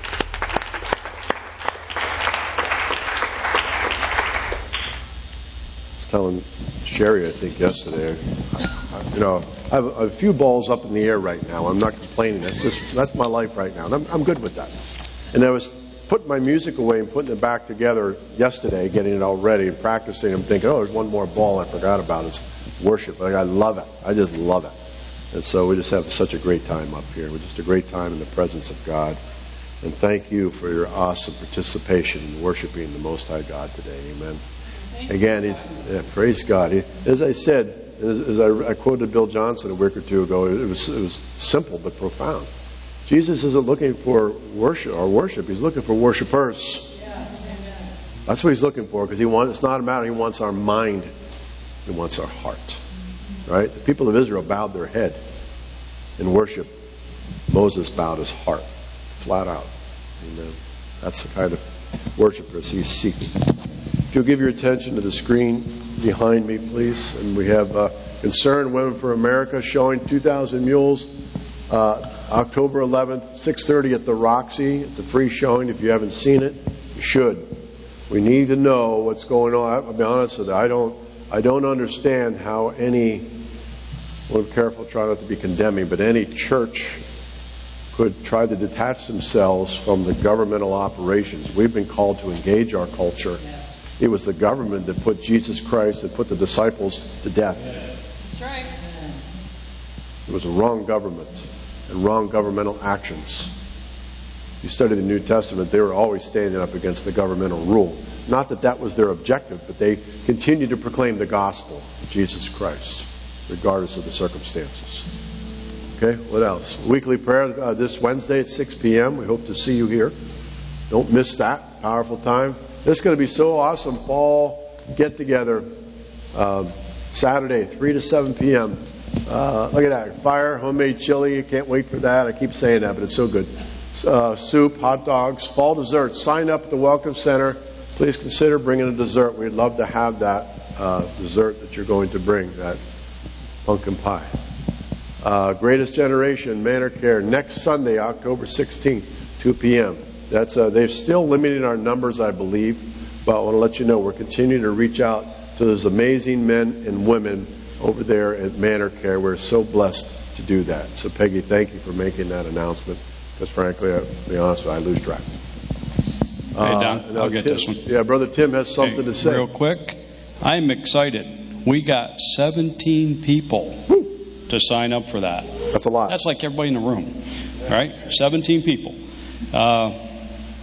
I was telling Sherry, I think, yesterday, you know, I have a few balls up in the air right now. I'm not complaining. That's just, that's my life right now. And I'm, I'm good with that. And I was putting my music away and putting it back together yesterday, getting it all ready and practicing. I'm thinking, oh, there's one more ball I forgot about. It's worship. Like, I love it. I just love it. And so we just have such a great time up here. We're just a great time in the presence of God. And thank you for your awesome participation in worshiping the Most High God today. Amen. Again, he's, yeah, praise God. He, as I said, as, as I, I quoted Bill Johnson a week or two ago, it was, it was simple but profound. Jesus isn't looking for worship or worship. He's looking for worshipers. That's what he's looking for, because he wants, it's not a matter. He wants our mind. He wants our heart. Right? The people of Israel bowed their head in worship. Moses bowed his heart, flat out. Amen. That's the kind of worshipers he's seeking. If you'll give your attention to the screen behind me, please. And we have uh, Concerned Women for America showing two thousand Mules. Uh, October eleventh, six thirty at the Roxy. It's a free showing. If you haven't seen it, you should. We need to know what's going on. I'll be honest with you. I don't, I don't understand how any, well, be careful, try not to be condemning, but any church could try to detach themselves from the governmental operations. We've been called to engage our culture. It was the government that put Jesus Christ, that put the disciples to death. That's right. It was a wrong government and wrong governmental actions. You study the New Testament, they were always standing up against the governmental rule. Not that that was their objective, but they continued to proclaim the gospel of Jesus Christ, regardless of the circumstances. Okay, what else? Weekly prayer uh, this Wednesday at six p.m. We hope to see you here. Don't miss that powerful time. This is going to be so awesome. Fall get-together uh, Saturday, three to seven p.m. Uh, look at that. Fire, homemade chili. You can't wait for that. I keep saying that, but it's so good. Uh, soup, hot dogs, fall desserts. Sign up at the Welcome Center. Please consider bringing a dessert. We'd love to have that uh, dessert that you're going to bring, that pumpkin pie. Uh, Greatest Generation, Manor Care, next Sunday, October sixteenth, two p.m. That's uh, they're still limiting our numbers, I believe, but I want to let you know we're continuing to reach out to those amazing men and women over there at Manor Care. We're so blessed to do that. So, Peggy, thank you for making that announcement, because frankly, I'll be honest with you, I lose track. Hey, Don, uh, I'll get Tim, this one. Yeah, Brother Tim has something hey, to say. Real quick, I'm excited. We got seventeen people Woo. to sign up for that. That's a lot. That's like everybody in the room, right? seventeen people. Uh,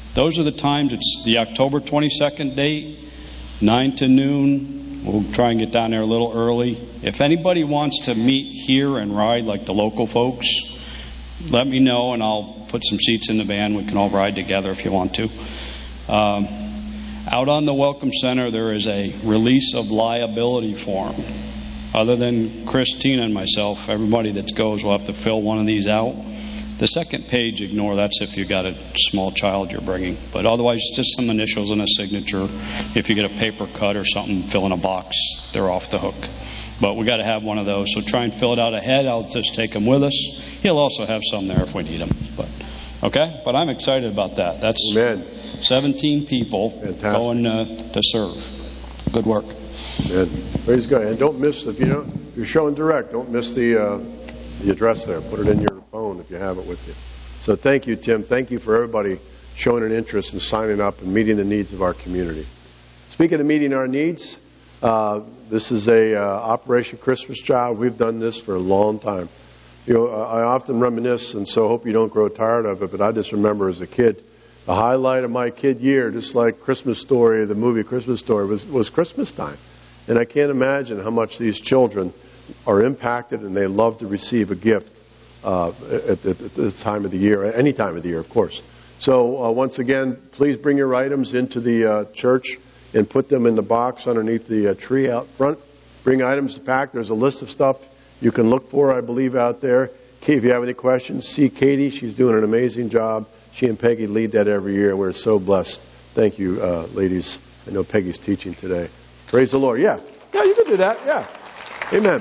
those are the times. It's the October twenty-second date, nine to noon. We'll try and get down there a little early. If anybody wants to meet here and ride like the local folks, let me know and I'll put some seats in the van. We can all ride together if you want to. Um, out on the Welcome Center, there is a release of liability form. Other than Christina and myself, everybody that goes will have to fill one of these out. The second page, ignore. That's if you got a small child you're bringing. But otherwise, just some initials and a signature. If you get a paper cut or something, fill in a box. They're off the hook. But we got to have one of those. So try and fill it out ahead. I'll just take them with us. He'll also have some there if we need them. But okay. But I'm excited about that. That's Amen. seventeen people Fantastic. going uh, to serve. Good work. Amen. Praise God. And don't miss, if you know, if you're showing direct, don't miss the uh, the address there. Put it in your phone if you have it with you. So thank you, Tim. Thank you for everybody showing an interest in signing up and meeting the needs of our community. Speaking of meeting our needs, uh, this is a uh, Operation Christmas Child. We've done this for a long time. You know, I often reminisce, and so hope you don't grow tired of it, but I just remember as a kid, the highlight of my kid year, just like Christmas Story, the movie Christmas Story, was, was Christmas time. And I can't imagine how much these children are impacted and they love to receive a gift uh, at, at, at this time of the year, at any time of the year, of course. So uh, once again, please bring your items into the uh, church and put them in the box underneath the uh, tree out front. Bring items to pack. There's a list of stuff you can look for, I believe, out there. If you have any questions, see Katie. She's doing an amazing job. She and Peggy lead that every year, and we're so blessed. Thank you, uh, ladies. I know Peggy's teaching today. Praise the Lord. Yeah. Yeah, you can do that. Yeah. Amen.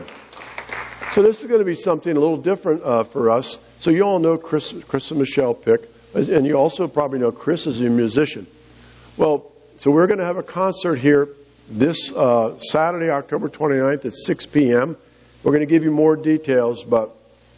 So this is going to be something a little different uh, for us. So you all know Chris, Chris and Michelle Pick, and you also probably know Chris is a musician. Well, so we're going to have a concert here this uh, Saturday, October twenty-ninth at six p.m. We're going to give you more details, but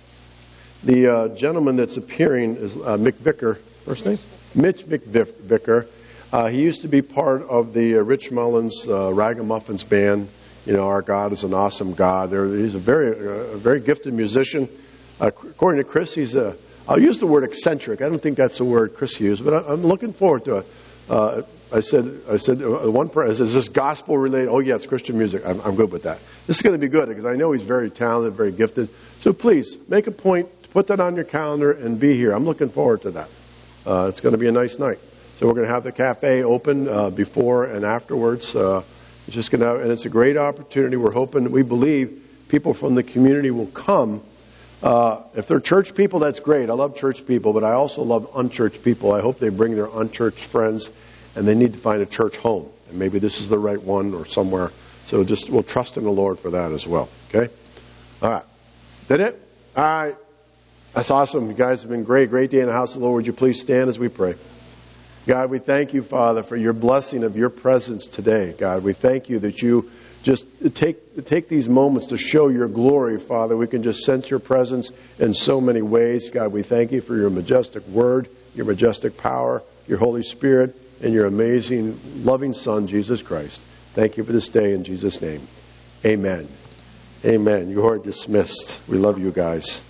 the uh, gentleman that's appearing is uh, Mick Vicker. First name? Mitch McVicker. Uh, he used to be part of the uh, Rich Mullins uh, Ragamuffins band. You know, our God is an awesome God. There, he's a very, uh, a very gifted musician. Uh, according to Chris, he's a. I'll use the word eccentric. I don't think that's the word Chris used, but I, I'm looking forward to it. Uh, I said, I said, uh, one person says, "Is this gospel related?" Oh, yeah, it's Christian music. I'm, I'm good with that. This is going to be good because I know he's very talented, very gifted. So please make a point to put that on your calendar and be here. I'm looking forward to that. Uh, it's going to be a nice night. So we're going to have the cafe open uh, before and afterwards. Uh, it's just going to, and it's a great opportunity. We're hoping, we believe, people from the community will come. Uh, if they're church people, that's great. I love church people, but I also love unchurched people. I hope they bring their unchurched friends, and they need to find a church home. And maybe this is the right one or somewhere. So just we'll trust in the Lord for that as well. Okay? All right. That it? All right. That's awesome. You guys have been great. Great day in the house of the Lord. Would you please stand as we pray? God, we thank you, Father, for your blessing of your presence today. God, we thank you that you just take take these moments to show your glory, Father. We can just sense your presence in so many ways. God, we thank you for your majestic word, your majestic power, your Holy Spirit, and your amazing, loving Son, Jesus Christ. Thank you for this day in Jesus' name. Amen. Amen. You are dismissed. We love you guys.